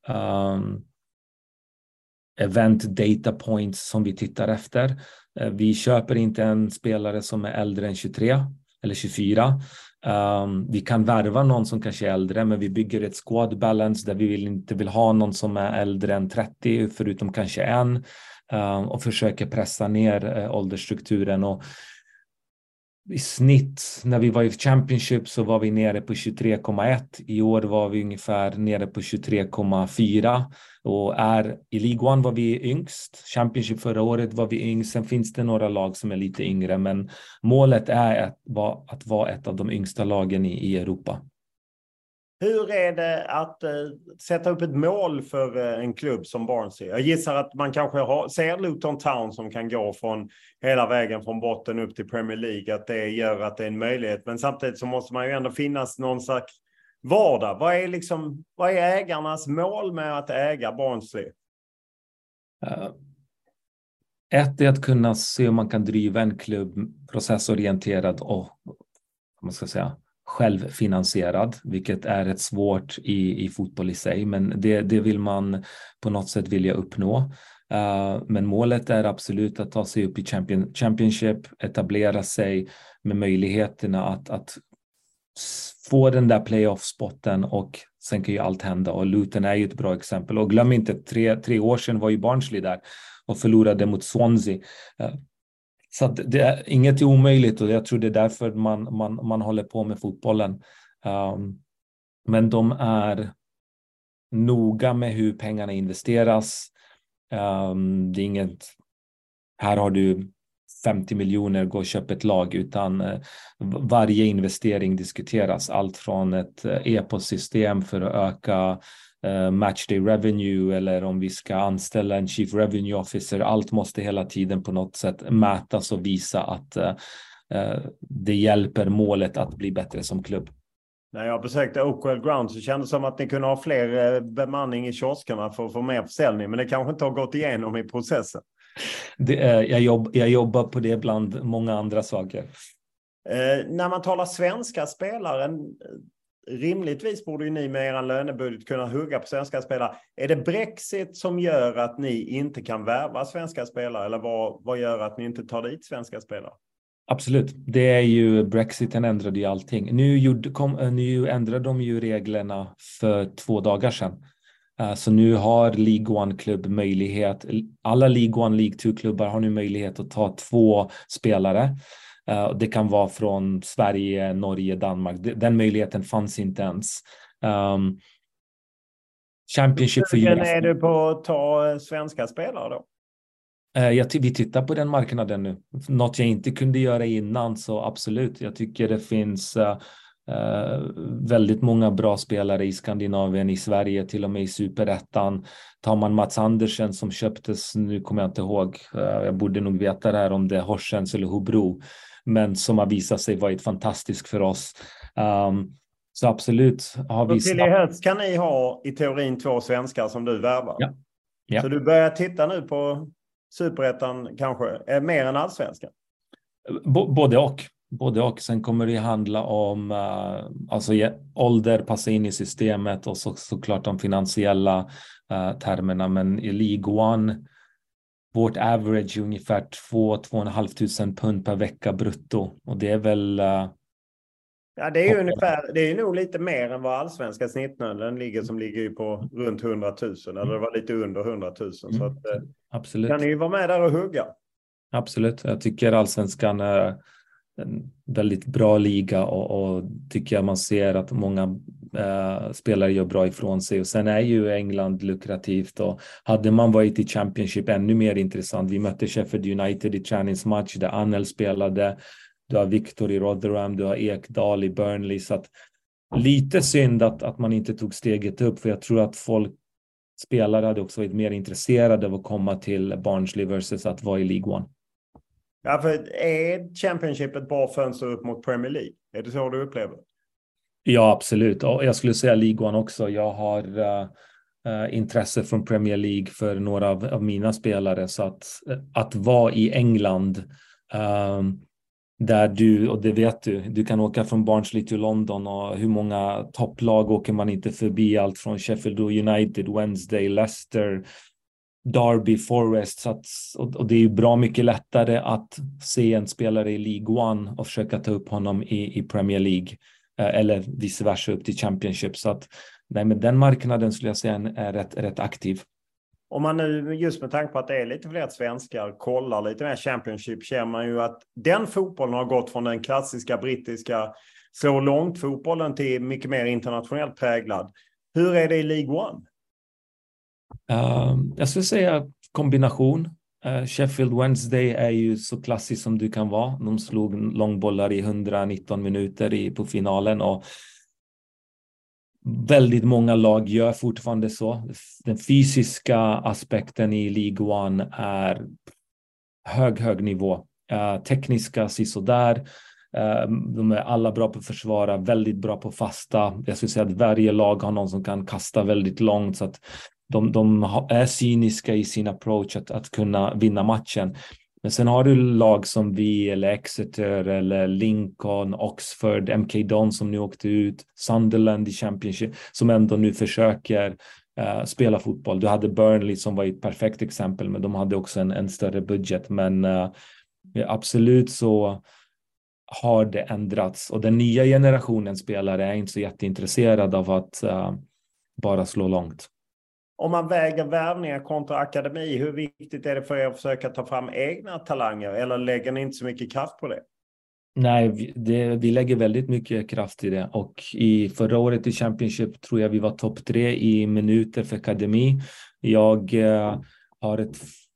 event data points som vi tittar efter. Vi köper inte en spelare som är äldre än 23 eller 24. Vi kan värva någon som kanske är äldre, men vi bygger ett squad balance där vi inte vill ha någon som är äldre än 30, förutom kanske en, och försöker pressa ner åldersstrukturen. Och i snitt, när vi var i Championship så var vi nere på 23,1. I år var vi ungefär nere på 23,4. Och i League One var vi yngst. Championship förra året var vi yngst. Sen finns det några lag som är lite yngre. Men målet är att vara ett av de yngsta lagen i Europa. Hur är det att sätta upp ett mål för en klubb som Barnsley? Jag gissar att man kanske ser Luton Town som kan gå från hela vägen från botten upp till Premier League, att det gör att det är en möjlighet. Men samtidigt så måste man ju ändå finnas någon slags vardag. Vad är ägarnas mål med att äga Barnsley? Ett är att kunna se om man kan driva en klubb processorienterad och, man ska säga, självfinansierad, vilket är rätt svårt i fotboll i sig, men det vill man på något sätt vilja uppnå. Men målet är absolut att ta sig upp i Championship, etablera sig med möjligheterna att få den där playoff-spotten, och sen kan ju allt hända, och Luton är ju ett bra exempel. Och glöm inte, tre år sedan var ju Barnsley där och förlorade mot Swansea. Så att inget är omöjligt, och jag tror det är därför man håller på med fotbollen. Men de är noga med hur pengarna investeras. Det är inget, här har du 50 miljoner, gå och köp ett lag, utan varje investering diskuteras. Allt från ett e-postsystem för att öka matchday revenue, eller om vi ska anställa en chief revenue officer. Allt måste hela tiden på något sätt mätas och visa att det hjälper målet att bli bättre som klubb. När jag besökte Oakwell Ground så kändes det som att ni kunde ha fler bemanning i kioskerna för att få mer försäljning, men det kanske inte har gått igenom i processen. Jag jobbar på det bland många andra saker. När man talar svenska spelare, rimligtvis borde ju ni med er lönebudget kunna hugga på svenska spelare. Är det Brexit som gör att ni inte kan värva svenska spelare, eller vad gör att ni inte tar dit svenska spelare? Absolut, det är ju Brexiten ändrade ju allting. Nu ändrade de ju reglerna för 2 dagar sedan. Så nu har League One-klubb möjlighet, alla League One, League Two-klubbar har nu möjlighet att ta 2 spelare. Det kan vara från Sverige, Norge, Danmark. Den möjligheten fanns inte ens. Championship för Hur är du på att ta svenska spelare då? Vi tittar på den marknaden nu. Något jag inte kunde göra innan, så absolut. Jag tycker det finns väldigt många bra spelare i Skandinavien, i Sverige, till och med i Superettan. Tar man Mats Andersen som köptes, nu kommer jag inte ihåg, jag borde nog veta det här, om det är Horsens eller Hobro, men som har visat sig vara fantastiskt för oss. Så absolut har vi... Till i höst kan ni ha i teorin 2 svenskar som du värvar. Ja. Så du börjar titta nu på Superettan kanske, mer än allsvenskan? Både och. Sen kommer det handla om ålder, passa in i systemet, och såklart de finansiella termerna. Men i League One, vårt average är ungefär 2-2,5 pund per vecka brutto. Och det är väl... Ja, det är ju ungefär, det är nog lite mer än vad allsvenska snittnölden ligger ju på runt 100 000, eller det var lite under 100 000. Så att, absolut. Kan ni ju vara med där och hugga. Absolut, jag tycker allsvenskan är en väldigt bra liga, och tycker jag man ser att många spelare gör bra ifrån sig. Och sen är ju England lukrativt, och hade man varit i Championship ännu mer intressant. Vi mötte Sheffield United i träningsmatch där Anel spelade. Du har Victor i Rotherham, du har Ekdal i Burnley. Så att lite synd att man inte tog steget upp, för jag tror att spelare hade också varit mer intresserade av att komma till Barnsley versus att vara i League One. Ja, för är Championship ett bra fönster upp mot Premier League? Är det så du upplever? Ja, absolut. Och jag skulle säga League One också. Jag har intresse från Premier League för några av mina spelare. Så att vara i England... där du, och det vet du kan åka från Barnsley till London, och hur många topplag åker man inte förbi, allt från Sheffield United, Wednesday, Leicester, Derby, Forest. Så och det är ju bra mycket lättare att se en spelare i League One och försöka ta upp honom i Premier League, eller vice versa upp till Championship. Så att nej, men den marknaden skulle jag säga är rätt aktiv. Om man nu, just med tanke på att det är lite fler svenskar, kollar lite mer Championship, ser man ju att den fotbollen har gått från den klassiska brittiska slå långt fotbollen till mycket mer internationellt präglad. Hur är det i League One? Jag skulle säga kombination. Sheffield Wednesday är ju så klassiskt som du kan vara. De slog långbollar i 119 minuter på finalen, och väldigt många lag gör fortfarande så. Den fysiska aspekten i League One är hög nivå. Tekniska sisådär. De är alla bra på att försvara, väldigt bra på fasta. Jag skulle säga att varje lag har någon som kan kasta väldigt långt, så att de är cyniska i sin approach att kunna vinna matchen. Men sen har du lag som vi, eller Exeter, eller Lincoln, Oxford, MK Dons som nu åkte ut, Sunderland i Championship, som ändå nu försöker spela fotboll. Du hade Burnley som var ett perfekt exempel, men de hade också en större budget. Men absolut så har det ändrats. Och den nya generationen spelare är inte så jätteintresserad av att bara slå långt. Om man väger värvningar kontra akademi, hur viktigt är det för er att försöka ta fram egna talanger, eller lägger ni inte så mycket kraft på det? Nej, vi lägger väldigt mycket kraft i det, och i förra året i Championship tror jag vi var topp 3 i minuter för akademi. Jag har ett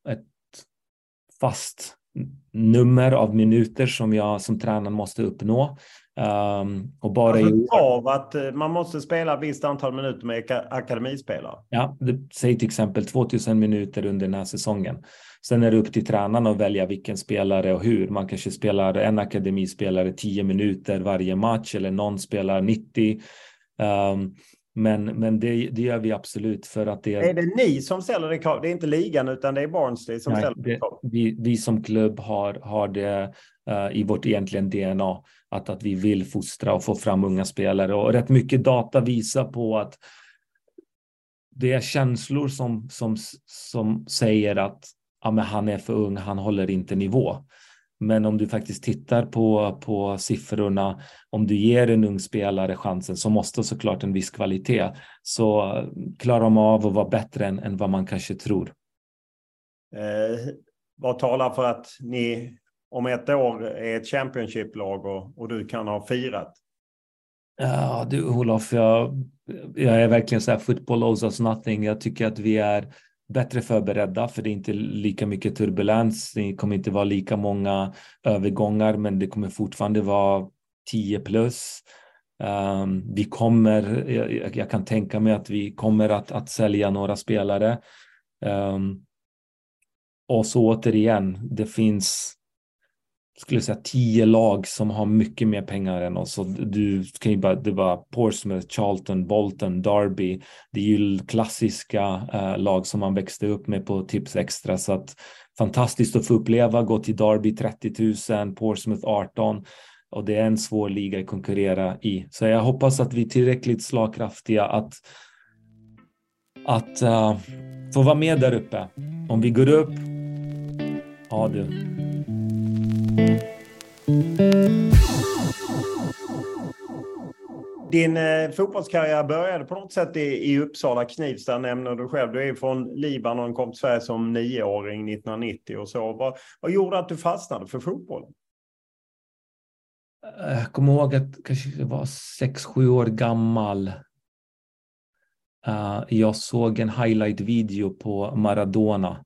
fast nummer av minuter som tränaren måste uppnå. Och bara av att man måste spela ett visst antal minuter med akademispelare. Ja, säg till exempel 2000 minuter under den här säsongen. Sen är det upp till tränaren att välja vilken spelare och hur. Man kanske spelar en akademispelare 10 minuter varje match, eller någon spelar 90. Men det gör vi absolut, för att det är det ni som ställer det krav? Det är inte ligan, utan det är Barnsley som ställer det krav. Vi som klubb har det i vårt egentligen DNA, att vi vill fostra och få fram unga spelare, och rätt mycket data visar på att det är känslor som säger att men han är för ung, han håller inte nivå. Men om du faktiskt tittar på siffrorna, om du ger en ung spelare chansen så måste såklart en viss kvalitet. Så klarar de av att vara bättre än vad man kanske tror. Vad talar för att ni om ett år är ett Championship-lag och du kan ha firat? Ja, du Olof, jag är verkligen så här, football owes us nothing. Jag tycker att vi är bättre förberedda, för det är inte lika mycket turbulens. Det kommer inte vara lika många övergångar, men det kommer fortfarande vara 10+. Vi kommer, jag kan tänka mig att vi kommer att sälja några spelare. Och så återigen, det finns, skulle jag säga, 10 lag som har mycket mer pengar än oss. Och du kan ju bara, det var Portsmouth, Charlton, Bolton, Derby. Det är ju klassiska lag som man växte upp med på Tips Extra. Så att fantastiskt att få uppleva, gå till Derby 30 000, Portsmouth 18. Och det är en svår liga att konkurrera i. Så jag hoppas att vi är tillräckligt slagkraftiga att få vara med där uppe. Om vi går upp, ja du. Din fotbollskarriär började på något sätt i Uppsala, Knivsta nämner du själv. Du är från Libanon, kom till Sverige som 9-åring 1990 och så. Vad gjorde att du fastnade för fotbollen? Jag kommer ihåg att kanske jag var 6-7 år gammal. Jag såg en highlight-video på Maradona.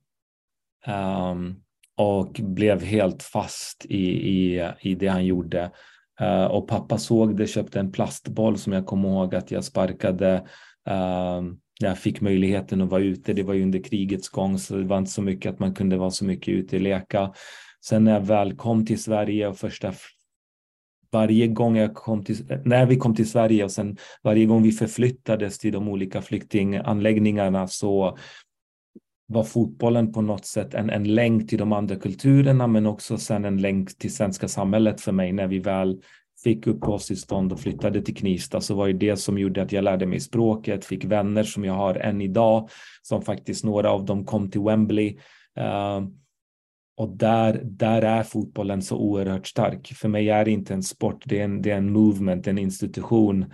Och blev helt fast i det han gjorde. Och pappa såg det, köpte en plastboll som jag kommer ihåg att jag sparkade när jag fick möjligheten att vara ute. Det var ju under krigets gång, så det var inte så mycket att man kunde vara så mycket ute och leka. Sen när jag väl kom till Sverige och när vi kom till Sverige och sen varje gång vi förflyttades till de olika flyktinganläggningarna, så var fotbollen på något sätt en länk till de andra kulturerna, men också sen en länk till svenska samhället för mig. När vi väl fick uppehållstillstånd och flyttade till Knivsta, så var det det som gjorde att jag lärde mig språket, fick vänner som jag har än idag, som faktiskt några av dem kom till Wembley. Och där är fotbollen så oerhört stark. För mig är det inte en sport, det är en movement, en institution.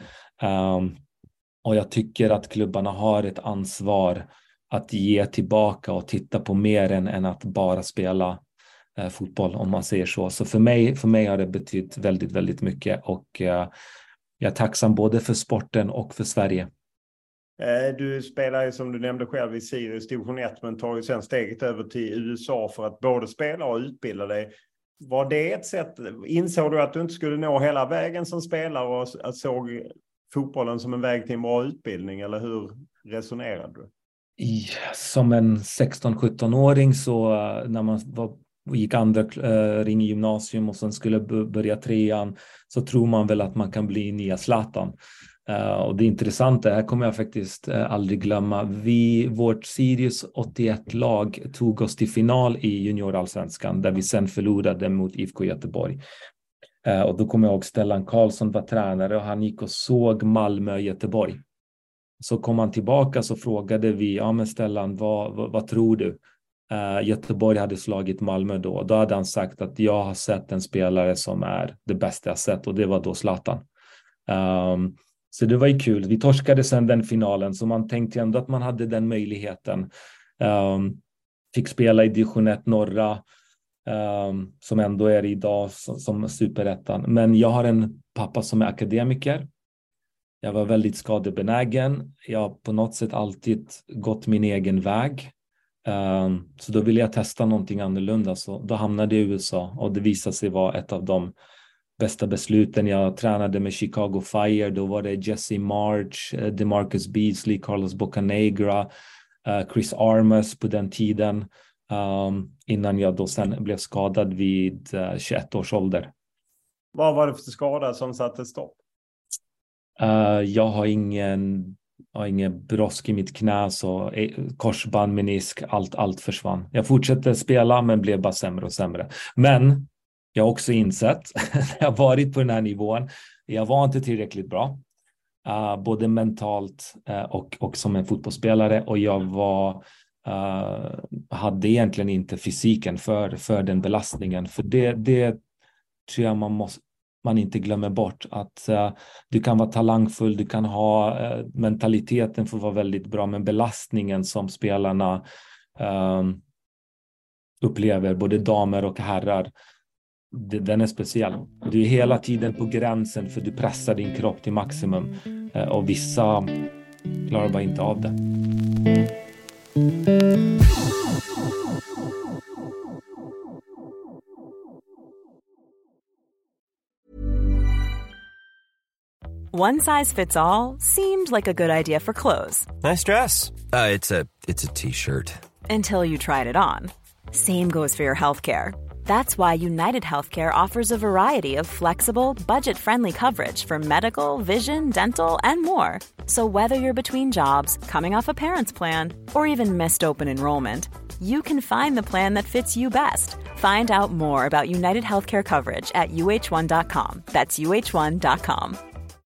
Och jag tycker att klubbarna har ett ansvar att ge tillbaka och titta på mer än att bara spela fotboll, om man säger så. Så för mig har det betytt väldigt, väldigt mycket. Och jag är tacksam både för sporten och för Sverige. Du spelar ju, som du nämnde själv, i Sirius division 1, men tar ju sen steget över till USA för att både spela och utbilda dig. Var det ett sätt, insåg du att du inte skulle nå hela vägen som spelare och såg fotbollen som en väg till en bra utbildning, eller hur resonerade du? Som en 16-17-åring, så när man gick andra ring i gymnasium och sen skulle börja 3:an, så tror man väl att man kan bli nya Zlatan. Och det intressanta, här kommer jag faktiskt aldrig glömma. Vårt Sirius 81-lag tog oss till final i juniorallsvenskan, där vi sen förlorade mot IFK Göteborg. Och då kommer jag ihåg Stellan Karlsson var tränare och han gick och såg Malmö Göteborg. Så kom han tillbaka, så frågade vi, ja men Stellan, vad tror du? Göteborg hade slagit Malmö då. Då hade han sagt att jag har sett en spelare som är det bästa jag sett, och det var då Zlatan. Så det var ju kul. Vi torskade sen den finalen, så man tänkte ändå att man hade den möjligheten. Fick spela i division 1 norra, som ändå är idag som superettan. Men jag har en pappa som är akademiker. Jag var väldigt skadebenägen. Jag har på något sätt alltid gått min egen väg. Så då ville jag testa någonting annorlunda. Så då hamnade jag i USA, och det visade sig vara ett av de bästa besluten. Jag tränade med Chicago Fire. Då var det Jesse March, DeMarcus Beasley, Carlos Bocanegra, Chris Armas på den tiden. Innan jag då sen blev skadad vid 21 års ålder. Vad var det för skada som satte stopp? Jag har ingen brosk i mitt knä, så korsband, menisk, allt försvann. Jag fortsatte spela, men blev bara sämre och sämre. Men jag har också insett, när jag varit på den här nivån, jag var inte tillräckligt bra. Både mentalt och som en fotbollsspelare. Och jag var hade egentligen inte fysiken för den belastningen. För det tror jag man inte glömmer bort, att du kan vara talangfull, du kan ha mentaliteten för att vara väldigt bra, men belastningen som spelarna upplever, både damer och herrar, den är speciell. Du är hela tiden på gränsen, för du pressar din kropp till maximum, och vissa klarar bara inte av det. One size fits all seemed like a good idea for clothes. Nice dress. It's a t-shirt. Until you tried it on. Same goes for your healthcare. That's why United Healthcare offers a variety of flexible, budget-friendly coverage for medical, vision, dental, and more. So whether you're between jobs, coming off a parent's plan, or even missed open enrollment, you can find the plan that fits you best. Find out more about United Healthcare coverage at uh1.com. That's uh1.com.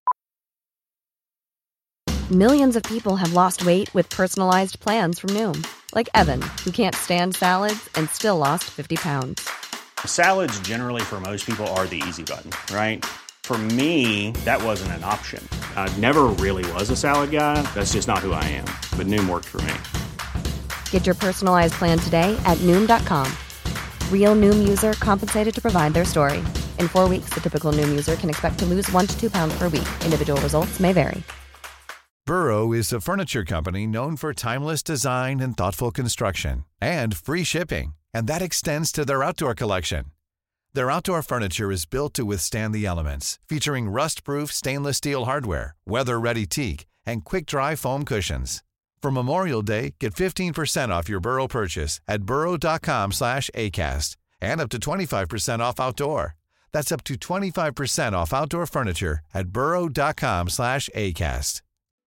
Millions of people have lost weight with personalized plans from Noom. Like Evan, who can't stand salads and still lost 50 pounds. Salads generally for most people are the easy button, right? For me, that wasn't an option. I never really was a salad guy. That's just not who I am. But Noom worked for me. Get your personalized plan today at Noom.com. Real Noom user compensated to provide their story. In 4 weeks, the typical Noom user can expect to lose 1 to 2 pounds per week. Individual results may vary. Burrow is a furniture company known for timeless design and thoughtful construction, and free shipping, and that extends to their outdoor collection. Their outdoor furniture is built to withstand the elements, featuring rust-proof stainless steel hardware, weather-ready teak, and quick-dry foam cushions. For Memorial Day, get 15% off your Burrow purchase at burrow.com/acast, and up to 25% off outdoor. That's up to 25% off outdoor furniture at burrow.com/acast.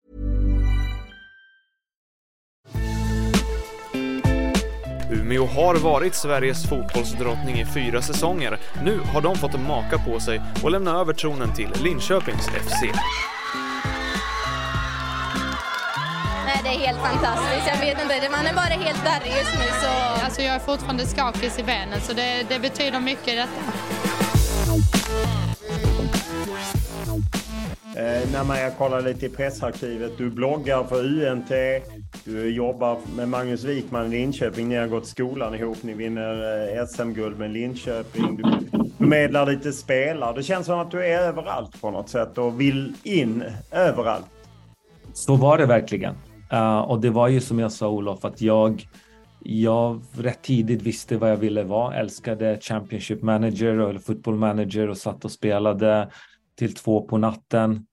Umeå har varit Sveriges fotbollsdrottning i 4 säsonger. Nu har de fått en maka på sig och lämna över tronen till Linköpings FC. Nej, det är helt fantastiskt. Jag vet inte, man är bara helt där just nu. Så... Alltså jag är fortfarande skakig i benen, så det betyder mycket detta. När jag kollar lite i pressarkivet, du bloggar för UNT, du jobbar med Magnus Wikman i Linköping, ni har gått skolan ihop, ni vinner SM-guld med Linköping, du förmedlar lite spelare. Det känns som att du är överallt på något sätt och vill in överallt. Så var det verkligen. Och det var ju som jag sa, Olof, att jag rätt tidigt visste vad jag ville vara. Älskade Championship Manager eller Football Manager och satt och spelade till 2 på natten.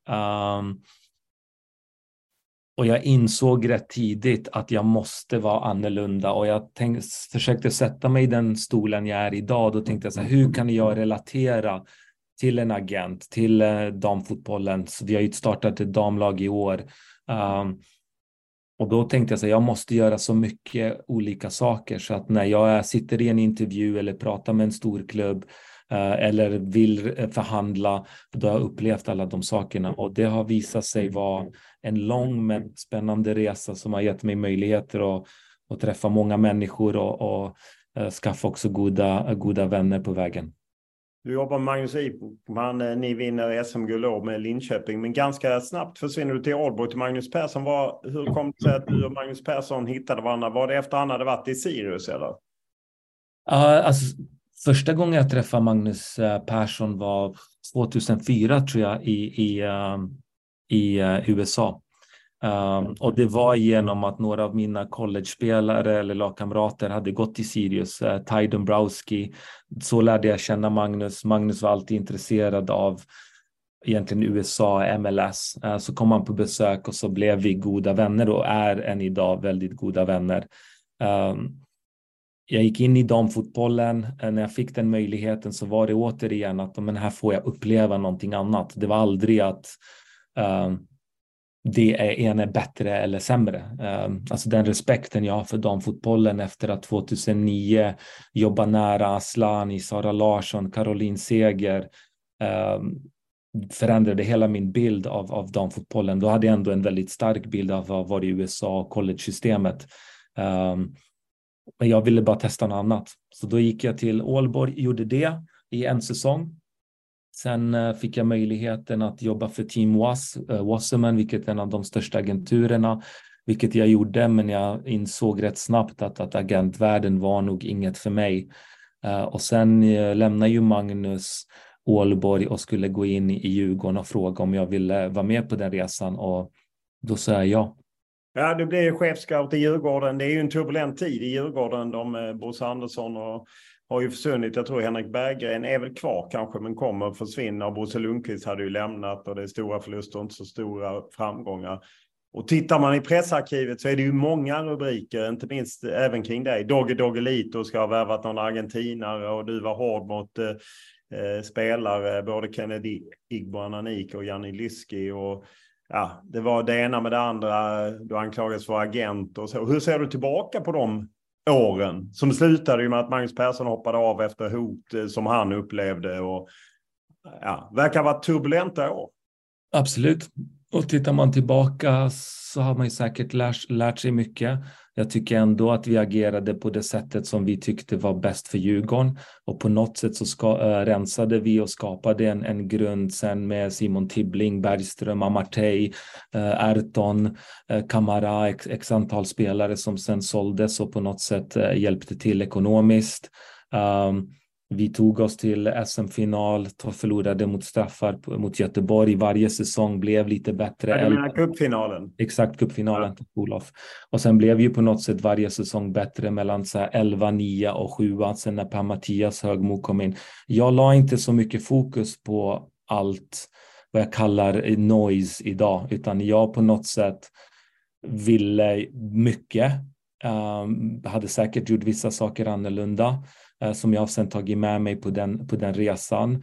Och jag insåg rätt tidigt att jag måste vara annorlunda. Och jag försökte sätta mig i den stolen jag är idag. Då tänkte jag så här, hur kan jag relatera till en agent, till damfotbollen? Så vi har ju startat ett damlag i år. Och då tänkte jag så här, jag måste göra så mycket olika saker. Så att när jag sitter i en intervju eller pratar med en stor klubb, eller vill förhandla, då har jag upplevt alla de sakerna, och det har visat sig vara en lång men spännande resa som har gett mig möjligheter att träffa många människor och skaffa också goda vänner på vägen. Du jobbar med Magnus Wikman, ni vinner SM-guld med Linköping, men ganska snabbt försvinner du till Aalborg till Magnus Persson. Hur kom det sig att du och Magnus Persson hittade varandra? Var det efter han hade varit i Sirius eller? Alltså första gången jag träffade Magnus Persson var 2004 tror jag i USA. Och det var genom att några av mina college-spelare eller lagkamrater hade gått till Sirius. Ty Dombrowski. Så lärde jag känna Magnus. Magnus var alltid intresserad av egentligen USA, MLS. Så kom han på besök och så blev vi goda vänner och är än idag väldigt goda vänner. Jag gick in i damfotbollen. När jag fick den möjligheten så var det återigen att men här får jag uppleva någonting annat. Det var aldrig att det är bättre eller sämre. Alltså den respekten jag har för damfotbollen efter att 2009 jobba nära Aslan, Sara Larsson, Caroline Seger, förändrade hela min bild av damfotbollen. Då hade jag ändå en väldigt stark bild av vad var i USA och college-systemet. Men jag ville bara testa något annat. Så då gick jag till Aalborg, gjorde det i en säsong. Sen fick jag möjligheten att jobba för Team Wasserman, vilket är en av de största agenturerna. Vilket jag gjorde, men jag insåg rätt snabbt att agentvärlden var nog inget för mig. Och sen lämnade ju Magnus Aalborg och skulle gå in i Djurgården och fråga om jag ville vara med på den resan. Och då sa jag ja. Ja, du blev chefscout i Djurgården. Det är ju en turbulent tid i Djurgården. Bosse Andersson har ju försvunnit. Jag tror Henrik Berggren är väl kvar kanske, men kommer att försvinna. Och Bosse Lundqvist hade ju lämnat och det är stora förluster och inte så stora framgångar. Och tittar man i pressarkivet så är det ju många rubriker, inte minst även kring dig. Doggelito ska ha värvat någon argentinare och du var hård mot spelare, både Kennedy Igboananik och Janni Lyski. Och ja, det var det ena med det andra. Du anklagades för agent och så. Hur ser du tillbaka på de åren som slutade ju med att Magnus Persson hoppade av efter hot som han upplevde? Och ja, verkar vara turbulenta år. Absolut. Och tittar man tillbaka så har man ju säkert lärt sig mycket. Jag tycker ändå att vi agerade på det sättet som vi tyckte var bäst för Djurgården. Och på något sätt så rensade vi och skapade en grund sen med Simon Tibbling, Bergström, Amartey, Ayrton, Kamara, x antal spelare som sen såldes och på något sätt hjälpte till ekonomiskt. Vi tog oss till SM-final, förlorade mot straffar mot Göteborg. Varje säsong blev lite bättre. Jag menar cupfinalen. Exakt, cupfinalen, ja. Olof. Och sen blev ju på något sätt varje säsong bättre mellan 11, 9 och 7. Sen när Per-Mattias Högmo kom in. Jag la inte så mycket fokus på allt vad jag kallar noise idag. Utan jag på något sätt ville mycket. Hade säkert gjort vissa saker annorlunda. Som jag har sen tagit med mig på den resan.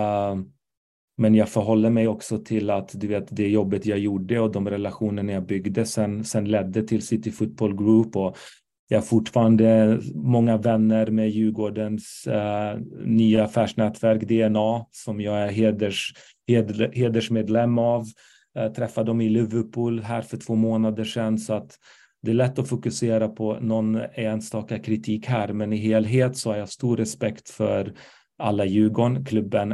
Men jag förhåller mig också till att du vet, det jobbet jag gjorde och de relationerna jag byggde sen ledde till City Football Group. Och jag har fortfarande många vänner med Djurgårdens nya affärsnätverk DNA som jag är hedersmedlem av. Träffade dem i Liverpool här för 2 månader sedan, så att det är lätt att fokusera på någon enstaka kritik här, men i helhet så har jag stor respekt för alla Djurgården. Klubben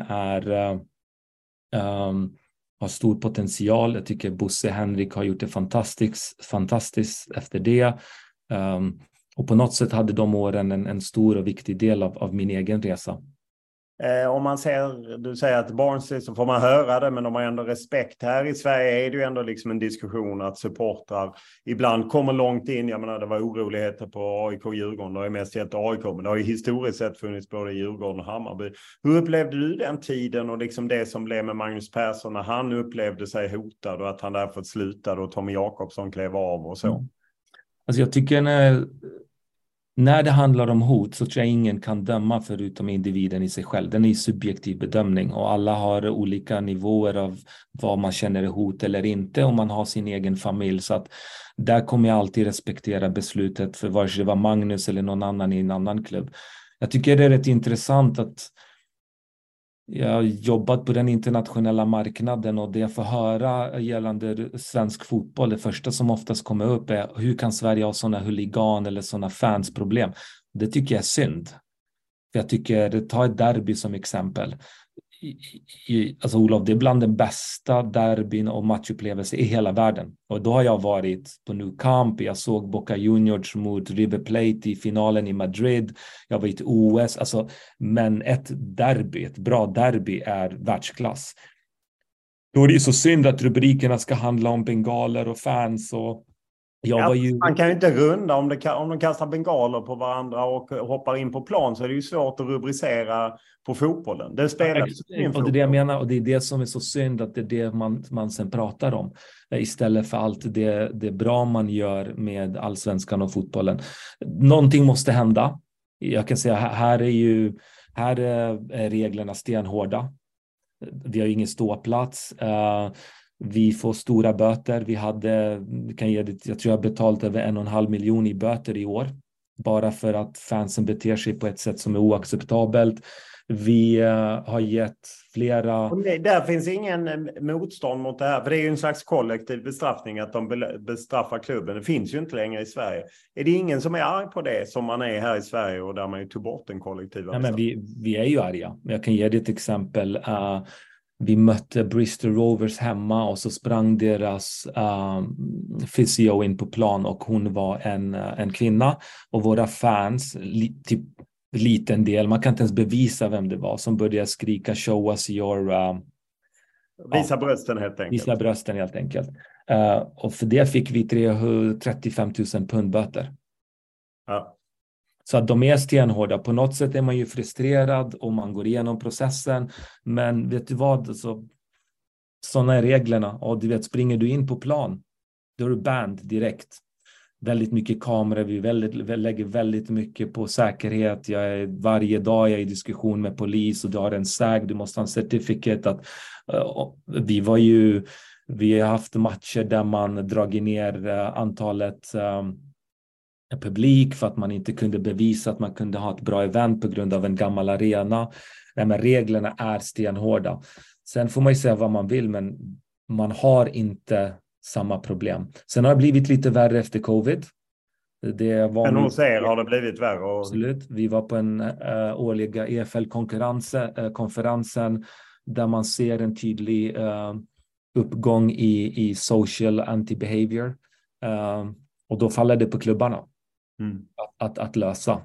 har stor potential. Jag tycker Bosse Henrik har gjort det fantastiskt efter det. Och på något sätt hade de åren en stor och viktig del av min egen resa. Om man du säger att Barnsley, så får man höra det, men de har ändå respekt. Här i Sverige är det ju ändå liksom en diskussion att supportrar ibland kommer långt in. Jag menar, det var oroligheter på AIK-Djurgården. Det har ju mest gett AIK, men det har ju historiskt sett funnits både i Djurgården och Hammarby. Hur upplevde du den tiden och liksom det som blev med Magnus Persson när han upplevde sig hotad och att han därför slutade och Tommy Jakobsson klev av och så? Alltså jag tycker när det handlar om hot så tror jag ingen kan döma förutom individen i sig själv. Den är en subjektiv bedömning och alla har olika nivåer av vad man känner är hot eller inte, och man har sin egen familj. Så att där kommer jag alltid respektera beslutet för vare sig det var Magnus eller någon annan i en annan klubb. Jag tycker det är rätt intressant att jag har jobbat på den internationella marknaden, och det jag får höra gällande svensk fotboll, det första som oftast kommer upp är hur kan Sverige ha sådana huligan eller sådana fansproblem. Det tycker jag är synd. Jag tycker, ta ett derby som exempel. Alltså Olof, det är bland den bästa derbyn och matchupplevelser i hela världen. Och då har jag varit på Nou Camp, jag såg Boca Juniors mot River Plate i finalen i Madrid. Jag var i ett OS, alltså, men ett bra derby är världsklass. Då är det så synd att rubrikerna ska handla om bengaler och fans och man kan ju inte runda om de kastar bengaler på varandra och hoppar in på plan, så är det ju svårt att rubricera på fotbollen. Det spelar och det är det jag menar, och det är det som är så synd, att det är det man sen pratar om istället för allt det bra man gör med allsvenskan och fotbollen. Någonting måste hända. Jag kan säga här är reglerna stenhårda. Vi har ingen ståplats. Vi får stora böter. Jag tror jag har betalt över 1,5 miljon i böter i år. Bara för att fansen beter sig på ett sätt som är oacceptabelt. Vi har gett flera... Där finns ingen motstånd mot det här. För det är ju en slags kollektiv bestraffning att de bestraffar klubben. Det finns ju inte längre i Sverige. Är det ingen som är arg på det som man är här i Sverige och där man ju tog bort den kollektiva bestraffningen? Men vi är ju arga. Jag kan ge dig ett exempel. Vi mötte Bristol Rovers hemma och så sprang deras physio in på plan och hon var en kvinna. Och våra fans, typ liten del, man kan inte ens bevisa vem det var, som började skrika show us your... Visa brösten helt enkelt. Visa brösten helt enkelt. Och för det fick vi 335 000 pundböter. Ja. Så att de är stenhårda. På något sätt är man ju frustrerad och man går igenom processen. Men vet du vad? Sådana är reglerna. Och du vet, springer du in på plan, då är du banned direkt. Väldigt mycket kameror. Vi lägger väldigt mycket på säkerhet. Varje dag är jag i diskussion med polis och du har en SAG. Du måste ha en certifikat. Vi har haft matcher där man dragit ner antalet publik för att man inte kunde bevisa att man kunde ha ett bra event på grund av en gammal arena. Nej, men reglerna är stenhårda. Sen får man ju säga vad man vill, men man har inte samma problem. Sen har det blivit lite värre efter covid. Men hos er har det blivit värre. Absolut. Vi var på en årliga EFL-konferensen där man ser en tydlig uppgång i social anti-behavior. Och då faller det på klubbarna att lösa.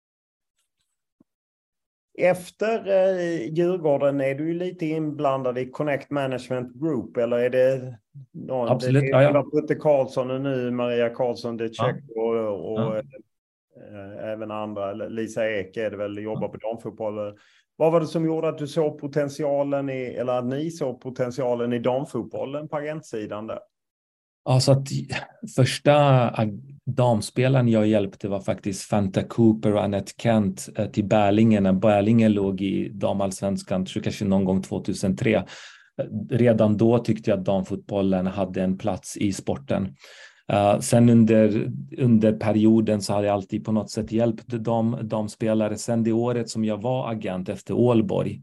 Efter Djurgården är du ju lite inblandad i Connect Management Group, eller är det någon? Absolut, det är Putte Karlsson och nu Maria Karlsson de Tjeck och även andra. Lisa Ek är det väl, jobbar på damfotboll. Vad var det som gjorde att du såg potentialen eller att ni såg potentialen i damfotbollen på agentsidan där? Alltså att första damspelaren jag hjälpte var faktiskt Fanta Cooper och Annette Kent till Bärlinge när Bärlinge låg i damallsvenskan, tror kanske någon gång 2003. Redan då tyckte jag att damfotbollen hade en plats i sporten. Sen under perioden så hade jag alltid på något sätt hjälpt damspelare. Sen det året som jag var agent efter Ålborg,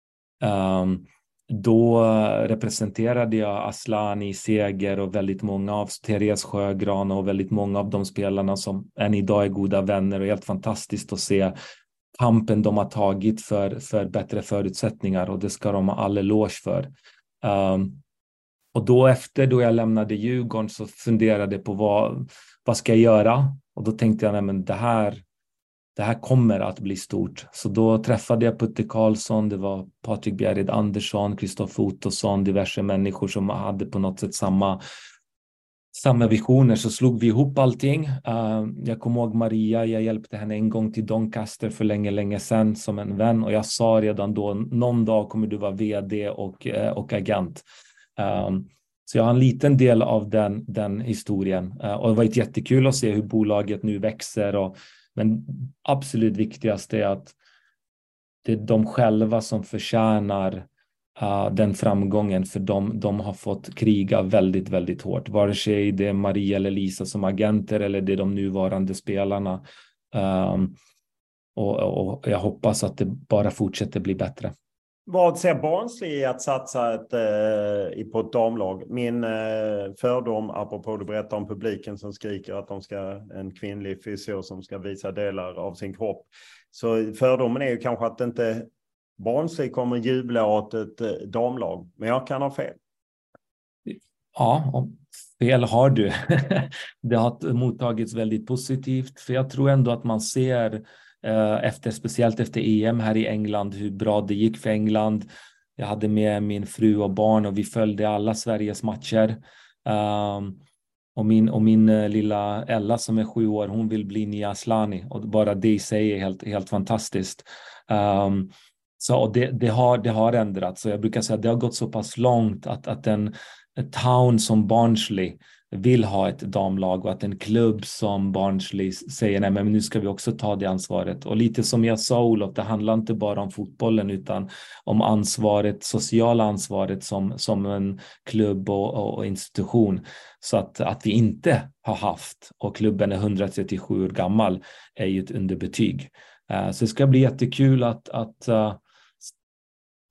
då representerade jag Aslani, Seger och väldigt många av Therese Sjögran och väldigt många av de spelarna som än idag är goda vänner, och helt fantastiskt att se kampen de har tagit för bättre förutsättningar, och det ska de ha all eloge för. Och då jag lämnade Djurgården så funderade jag på vad ska jag göra, och då tänkte jag, nej men det här kommer att bli stort. Så då träffade jag Putte Karlsson, det var Patrik Bjerrid Andersson, Kristoffer Ottosson, diverse människor som hade på något sätt samma visioner. Så slog vi ihop allting. Jag kommer ihåg Maria, jag hjälpte henne en gång till Doncaster för länge sedan som en vän. Och jag sa redan då, någon dag kommer du vara vd och agent. Så jag har en liten del av den historien. Och det var jättekul att se hur bolaget nu växer. Men absolut viktigast är att det är de själva som förtjänar den framgången, för de har fått kriga väldigt, väldigt hårt. Vare sig det är Maria eller Lisa som agenter eller det är de nuvarande spelarna. Och jag hoppas att det bara fortsätter bli bättre. Vad ser Barnsley i att satsa på ett damlag? Min fördom, apropå du berättar om publiken som skriker att de ska en kvinnlig fysio som ska visa delar av sin kropp. Så fördomen är ju kanske att inte Barnsley kommer jubla åt ett damlag. Men jag kan ha fel. Ja, fel har du. Det har mottagits väldigt positivt. För jag tror ändå att man ser speciellt efter EM här i England hur bra det gick för England. Jag hade med min fru och barn och vi följde alla Sveriges matcher. Och min lilla Ella som är 7 år, hon vill bli Nia Aslani, och bara det i sig är helt fantastiskt. Så det har ändrats. Så jag brukar säga att det har gått så pass långt att en town som Barnsley vill ha ett damlag, och att en klubb som Barnsley säger nej men nu ska vi också ta det ansvaret. Och lite som jag sa, Olof, det handlar inte bara om fotbollen utan om ansvaret, sociala ansvaret som en klubb och institution. Så att vi inte har haft, och klubben är 137 år gammal, är ju ett underbetyg. Så det ska bli jättekul att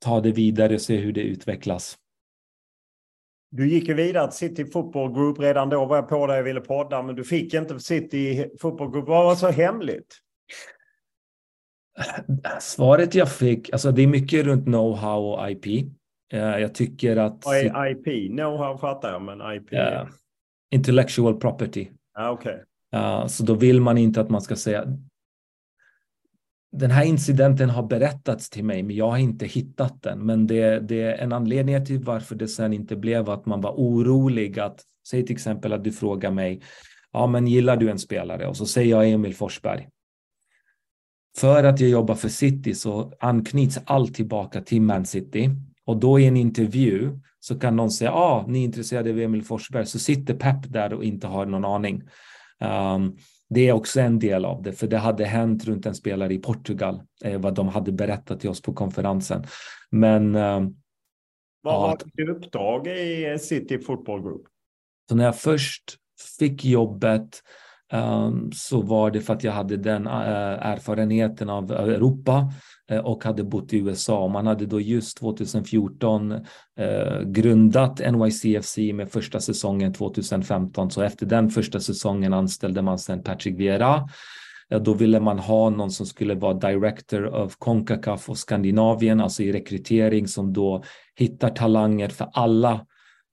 ta det vidare och se hur det utvecklas. Du gick ju vidare till City Football Group. Redan då var jag på dig och ville podda, men du fick inte City Football Group. Vad var så hemligt? Svaret jag fick, alltså det är mycket runt know-how och IP. Jag tycker att... IP? Know-how fattar jag, men IP? Intellectual property. Okej. Så då vill man inte att man ska säga... Den här incidenten har berättats till mig, men jag har inte hittat den. Men det är en anledning till varför det sen inte blev att man var orolig. Att, säg till exempel att du frågar mig, ja men gillar du en spelare? Och så säger jag Emil Forsberg. För att jag jobbar för City så anknyts allt tillbaka till Man City. Och då i en intervju så kan någon säga, ni är intresserade av Emil Forsberg. Så sitter Pep där och inte har någon aning. Det är också en del av det, för det hade hänt runt en spelare i Portugal, vad de hade berättat till oss på konferensen. Men vad var ditt uppdrag i City Football Group? Så när jag först fick jobbet så var det för att jag hade den erfarenheten av Europa och hade bott i USA. Man hade då just 2014 grundat NYCFC med första säsongen 2015. Så efter den första säsongen anställde man sen Patrick Vieira. Då ville man ha någon som skulle vara director of CONCACAF och Skandinavien, alltså i rekrytering, som då hittar talanger för alla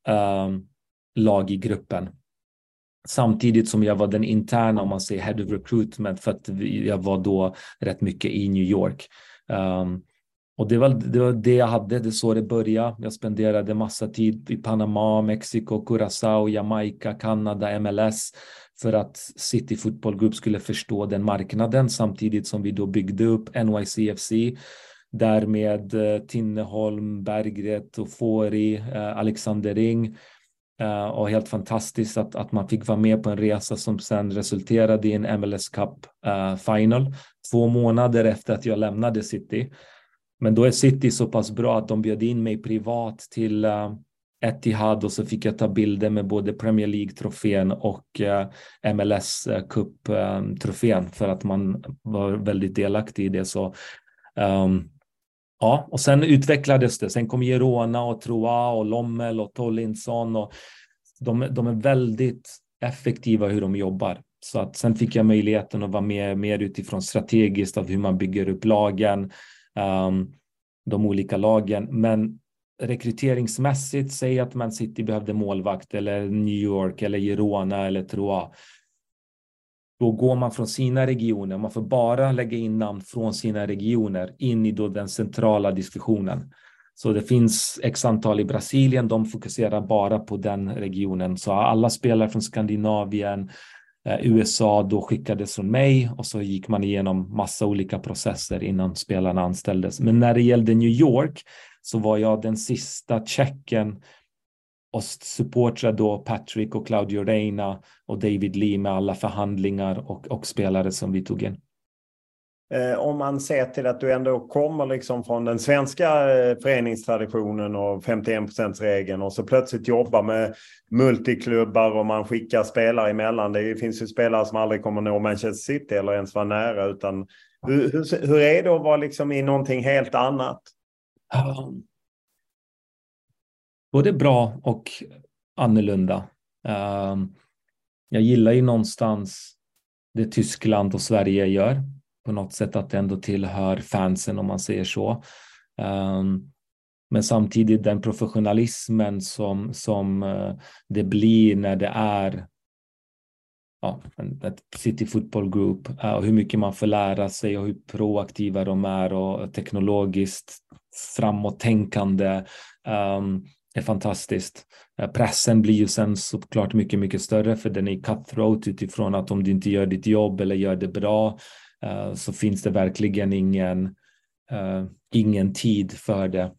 lag i gruppen. Samtidigt som jag var den interna, om man säger head of recruitment, för att jag var då rätt mycket i New York. Och det var det jag hade, det så det började. Jag spenderade massa tid i Panama, Mexiko, Curaçao, Jamaica, Kanada, MLS för att City Football Group skulle förstå den marknaden, samtidigt som vi då byggde upp NYCFC där med Tinneholm, Bergret och Fori, Alexander Ring. Och helt fantastiskt att man fick vara med på en resa som sen resulterade i en MLS Cup final 2 månader efter att jag lämnade City. Men då är City så pass bra att de bjöd in mig privat till Etihad, och så fick jag ta bilder med både Premier League-trofén och MLS Cup-trofén för att man var väldigt delaktig i det. Så ja, och sen utvecklades det. Sen kom Girona och Troa och Lommel och Tollinsson, och de är väldigt effektiva hur de jobbar. Så att sen fick jag möjligheten att vara med mer utifrån strategiskt av hur man bygger upp lagen, de olika lagen. Men rekryteringsmässigt, säg att Man City behövde målvakt eller New York eller Girona eller Troa. Då går man från sina regioner, man får bara lägga in namn från sina regioner in i då den centrala diskussionen. Så det finns x antal i Brasilien, de fokuserar bara på den regionen. Så alla spelare från Skandinavien, USA då skickades från mig, och så gick man igenom massa olika processer innan spelarna anställdes. Men när det gällde New York så var jag den sista checken och supportrade då Patrick och Claudio Reyna och David Lee med alla förhandlingar och spelare som vi tog in. Om man ser till att du ändå kommer liksom från den svenska föreningstraditionen och 51%-regeln, och så plötsligt jobbar med multiklubbar och man skickar spelare emellan. Det finns ju spelare som aldrig kommer nå Manchester City eller ens vara nära. Utan hur är det att vara liksom i någonting helt annat? Både bra och annorlunda. Jag gillar ju någonstans det Tyskland och Sverige gör. På något sätt att det ändå tillhör fansen, om man säger så. Men samtidigt den professionalismen som det blir när det är ett City Football Group, och hur mycket man får lära sig och hur proaktiva de är och teknologiskt framåttänkande är fantastiskt. Pressen blir ju sen såklart mycket, mycket större, för den är cutthroat utifrån att om du inte gör ditt jobb eller gör det bra så finns det verkligen ingen tid för det.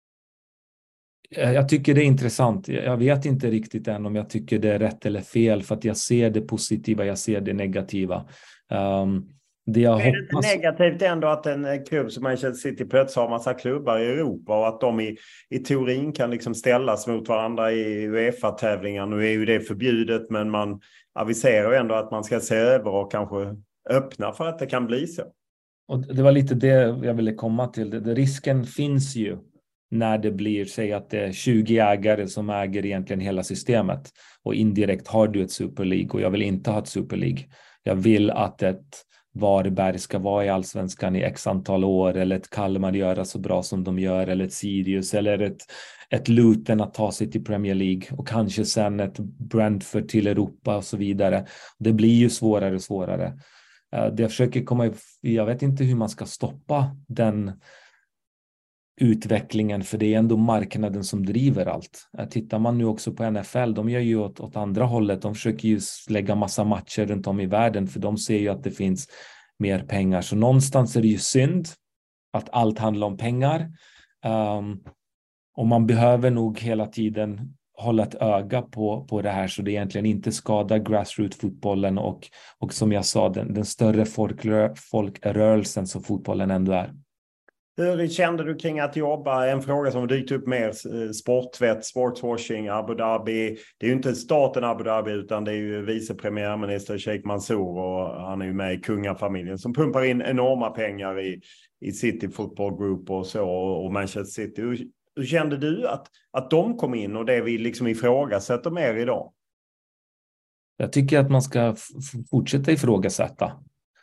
Jag tycker det är intressant. Jag vet inte riktigt än om jag tycker det är rätt eller fel, för att jag ser det positiva, jag ser det negativa. Det är det inte negativt ändå att en klubb som Manchester City plötsligt har massa klubbar i Europa, och att de i teorin kan liksom ställas mot varandra i UEFA-tävlingar? Nu är ju det förbjudet, men man aviserar ändå att man ska se över och kanske öppna för att det kan bli så. Och det var lite det jag ville komma till. Risken finns ju när det blir, säg att det är 20 ägare som äger egentligen hela systemet och indirekt har du ett Super League och jag vill inte ha ett Super League. Jag vill att ett Varberg ska vara i Allsvenskan i x antal år, eller ett Kalmar göra så bra som de gör, eller ett Sirius eller ett Luton att ta sig till Premier League och kanske sen ett Brentford till Europa och så vidare. Det blir ju svårare och svårare. Det jag försöker jag vet inte hur man ska stoppa den utvecklingen, för det är ändå marknaden som driver allt. Tittar man nu också på NFL, de gör ju åt andra hållet. De försöker ju lägga massa matcher runt om i världen, för de ser ju att det finns mer pengar. Så någonstans är det ju synd att allt handlar om pengar. Och man behöver nog hela tiden hålla ett öga på det här, så det egentligen inte skadar grassroot-fotbollen och som jag sa, den större folkrörelsen som fotbollen ändå är. Hur kände du kring att jobba? En fråga som har dykt upp mer, sporttvätt, sportswashing, Abu Dhabi. Det är ju inte staten Abu Dhabi, utan det är ju vice premiärminister Sheikh Mansour, och han är ju med i kungafamiljen som pumpar in enorma pengar i City Football Group och så, och Manchester City. Hur kände du att de kom in och det vi liksom ifrågasätter mer idag? Jag tycker att man ska fortsätta ifrågasätta.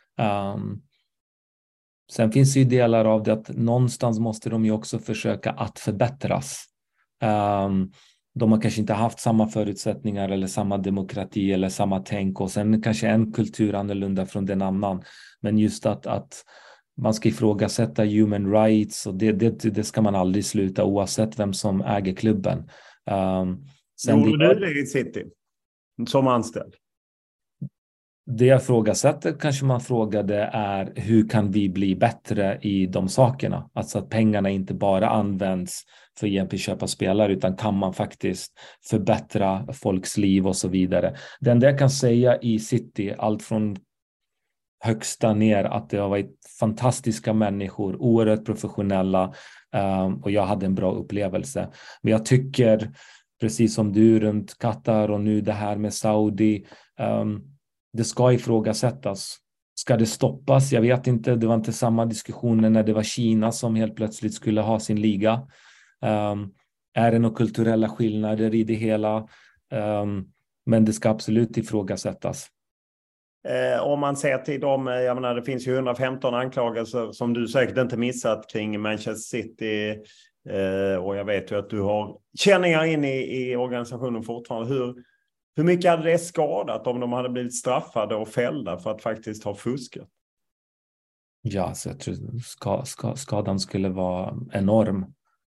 Sen finns det ju delar av det att någonstans måste de ju också försöka att förbättras. De har kanske inte haft samma förutsättningar eller samma demokrati eller samma tänk, och sen kanske en kultur annorlunda från den annan. Men just att man ska ifrågasätta human rights, och det ska man aldrig sluta oavsett vem som äger klubben. Gjorde du det i City som anställd? Det jag frågasätter, kanske man frågade, är hur kan vi bli bättre i de sakerna? Alltså att pengarna inte bara används för att egentligen köpa spelare, utan kan man faktiskt förbättra folks liv och så vidare. Det enda jag kan säga i City, allt från högsta ner, att det har varit fantastiska människor, oerhört professionella, och jag hade en bra upplevelse. Men jag tycker, precis som du runt Qatar och nu det här med Saudi, det ska ifrågasättas. Ska det stoppas? Jag vet inte. Det var inte samma diskussioner när det var Kina som helt plötsligt skulle ha sin liga. Är det några kulturella skillnader i det hela? Men det ska absolut ifrågasättas. Om man ser till dem, jag menar, det finns ju 115 anklagelser som du säkert inte missat kring Manchester City, och jag vet ju att du har känningar in i organisationen fortfarande. Hur mycket hade det skadat om de hade blivit straffade och fällda för att faktiskt ha fuskat? Ja, så jag tror skadan skulle vara enorm.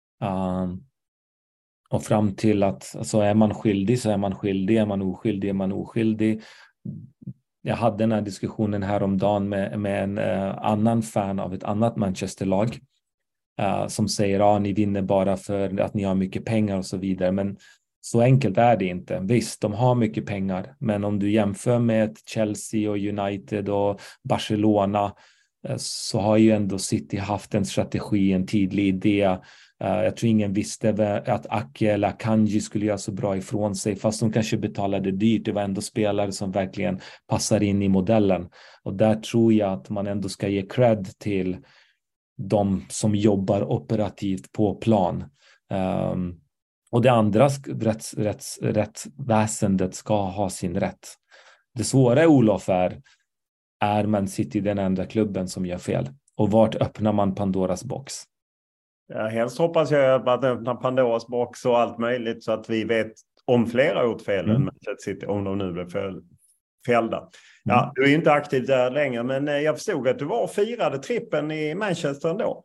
Och fram till att, alltså, är man skyldig så är man skyldig, är man oskyldig är man oskyldig. Jag hade den här diskussionen häromdagen med en annan fan av ett annat Manchester-lag, som säger ni vinner bara för att ni har mycket pengar och så vidare. Men så enkelt är det inte. Visst, de har mycket pengar, men om du jämför med Chelsea och United och Barcelona, så har ju ändå City haft en strategi, en tydlig idé. Jag tror ingen visste att Ake eller Akanji skulle göra så bra ifrån sig, fast de kanske betalade dyrt. Det var ändå spelare som verkligen passar in i modellen. Och där tror jag att man ändå ska ge cred till de som jobbar operativt på plan. Och det andra, rättsväsendet ska ha sin rätt. Det svåra, Olof, är Man City den enda klubben som gör fel? Och vart öppnar man Pandoras box? Ja, helst hoppas jag att öppna Pandoras box och allt möjligt, så att vi vet om flera gjort fel än Manchester City, om de nu blir fällda. Ja, du är ju inte aktiv där längre, men jag förstod att du var och firade trippen i Manchester ändå.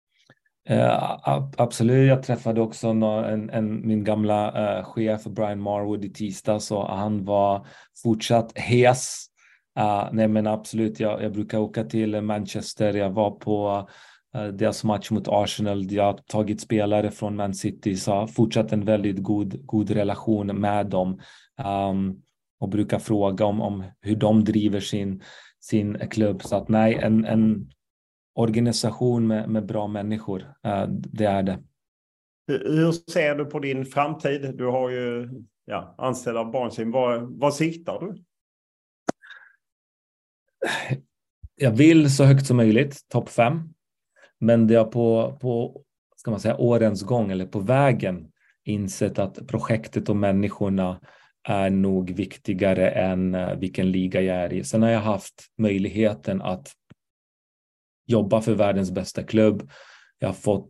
Absolut, jag träffade också min gamla chef Brian Marwood i tisdags, och han var fortsatt hes. Nej, men absolut, jag brukar åka till Manchester. Jag var på deras match mot Arsenal. Jag har tagit spelare från Man City, så fortsatt en väldigt god relation med dem, och brukar fråga om hur de driver sin klubb. Så att nej, en organisation med bra människor, det är det. Hur ser du på din framtid? Du har ju anställda barnsim. Vad siktar du? Jag vill så högt som möjligt, topp 5. Men det jag ska man säga, årens gång eller på vägen insett att projektet och människorna är nog viktigare än vilken liga jag är i. Sen har jag haft möjligheten att jobba för världens bästa klubb. Jag har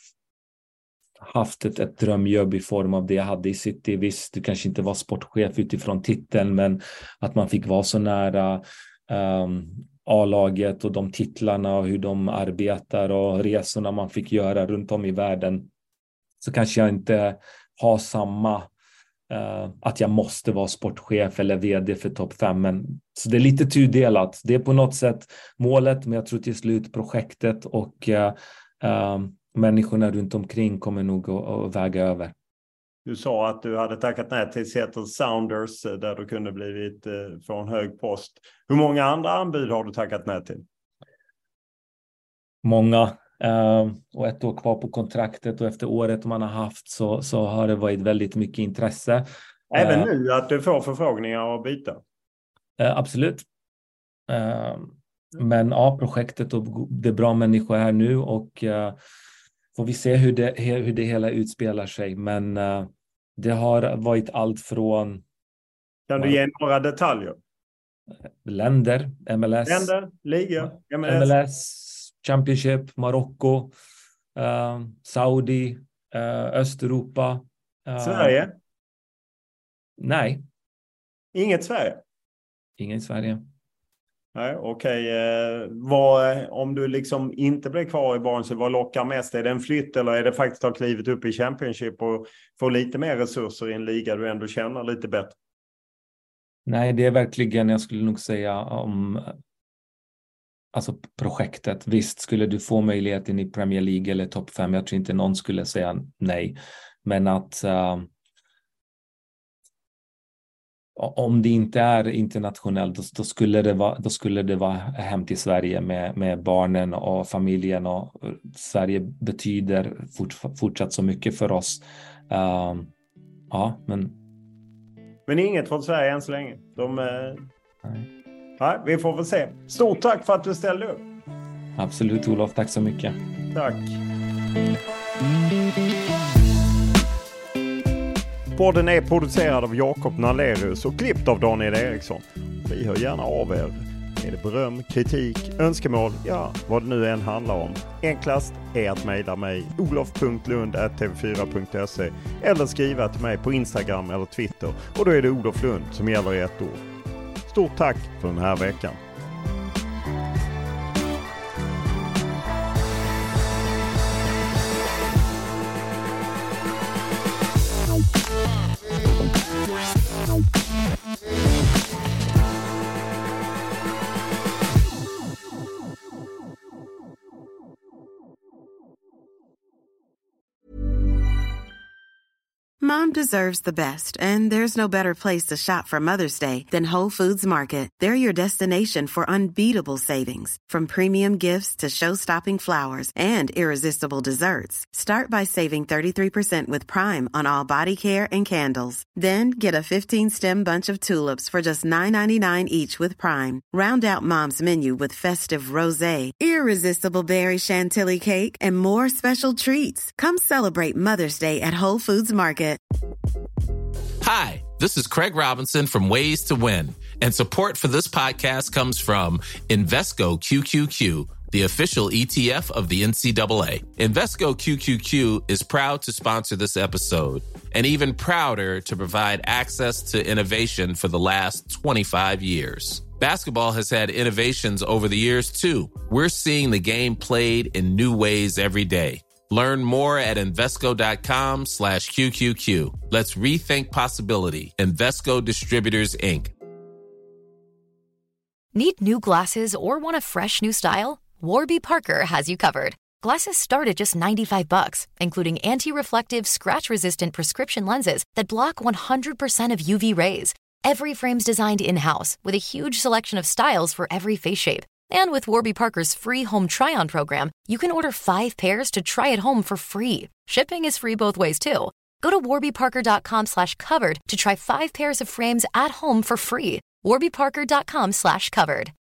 haft ett drömjobb i form av det jag hade i City. Visst, du kanske inte var sportchef utifrån titeln, men att man fick vara så nära A-laget och de titlarna och hur de arbetar och resorna man fick göra runt om i världen, så kanske jag inte har samma att jag måste vara sportchef eller vd för topp 5. Men, så det är lite tudelat. Det är på något sätt målet, men jag tror till slut projektet och människorna runt omkring kommer nog att väga över. Du sa att du hade tackat nej till Seattle Sounders där du kunde blivit få en hög post. Hur många andra anbud har du tackat nej till? Många. Och ett år kvar på kontraktet, och efter året man har haft så har det varit väldigt mycket intresse. Även nu att du får förfrågningar att byta? Absolut. Men ja, projektet och det är bra människor här nu, och får vi se hur det hela utspelar sig. Men det har varit allt från... Kan du ge några detaljer? Länder, MLS. Länder, liga, MLS, Championship, Marocko, Saudi, Östeuropa. Sverige? Nej. Inget Sverige? Inget Sverige. Nej, okej. Om du liksom inte blir kvar i Barnsley, vad lockar mest? Är det en flytt eller är det faktiskt att ha klivit upp i Championship och få lite mer resurser i en liga du ändå känner lite bättre? Nej, det är verkligen, jag skulle nog säga om alltså projektet. Visst, skulle du få möjligheten i Premier League eller topp 5, jag tror inte någon skulle säga nej. Men att om det inte är internationellt, då skulle det vara hem till Sverige med barnen och familjen, och Sverige betyder fortsatt så mycket för oss. Men inget från Sverige än så länge. Nej, vi får väl se. Stort tack för att du ställde upp. Absolut, Olof. Tack så mycket. Tack. Podden är producerad av Jakob Nalerius och klippt av Daniel Eriksson. Vi hör gärna av er. Är det beröm, kritik, önskemål, ja, vad det nu än handlar om. Enklast är att mejla mig olof.lund@tv4.se eller skriva till mig på Instagram eller Twitter, och då är det Olof Lund som gäller i ett ord. Stort tack för den här veckan. Mom deserves the best, and there's no better place to shop for Mother's Day than Whole Foods Market. They're your destination for unbeatable savings, from premium gifts to show-stopping flowers and irresistible desserts. Start by saving 33% with Prime on all body care and candles. Then get a 15-stem bunch of tulips for just $9.99 each with Prime. Round out Mom's menu with festive rosé, irresistible berry chantilly cake, and more special treats. Come celebrate Mother's Day at Whole Foods Market. Hi, this is Craig Robinson from Ways to Win, and support for this podcast comes from Invesco QQQ, the official ETF of the NCAA. Invesco QQQ is proud to sponsor this episode, and even prouder to provide access to innovation for the last 25 years. Basketball has had innovations over the years, too. We're seeing the game played in new ways every day. Learn more at Invesco.com/QQQ. Let's rethink possibility. Invesco Distributors, Inc. Need new glasses or want a fresh new style? Warby Parker has you covered. Glasses start at just $95, including anti-reflective, scratch-resistant prescription lenses that block 100% of UV rays. Every frame's designed in-house with a huge selection of styles for every face shape. And with Warby Parker's free home try-on program, you can order 5 pairs to try at home for free. Shipping is free both ways, too. Go to warbyparker.com/covered to try 5 pairs of frames at home for free. warbyparker.com/covered.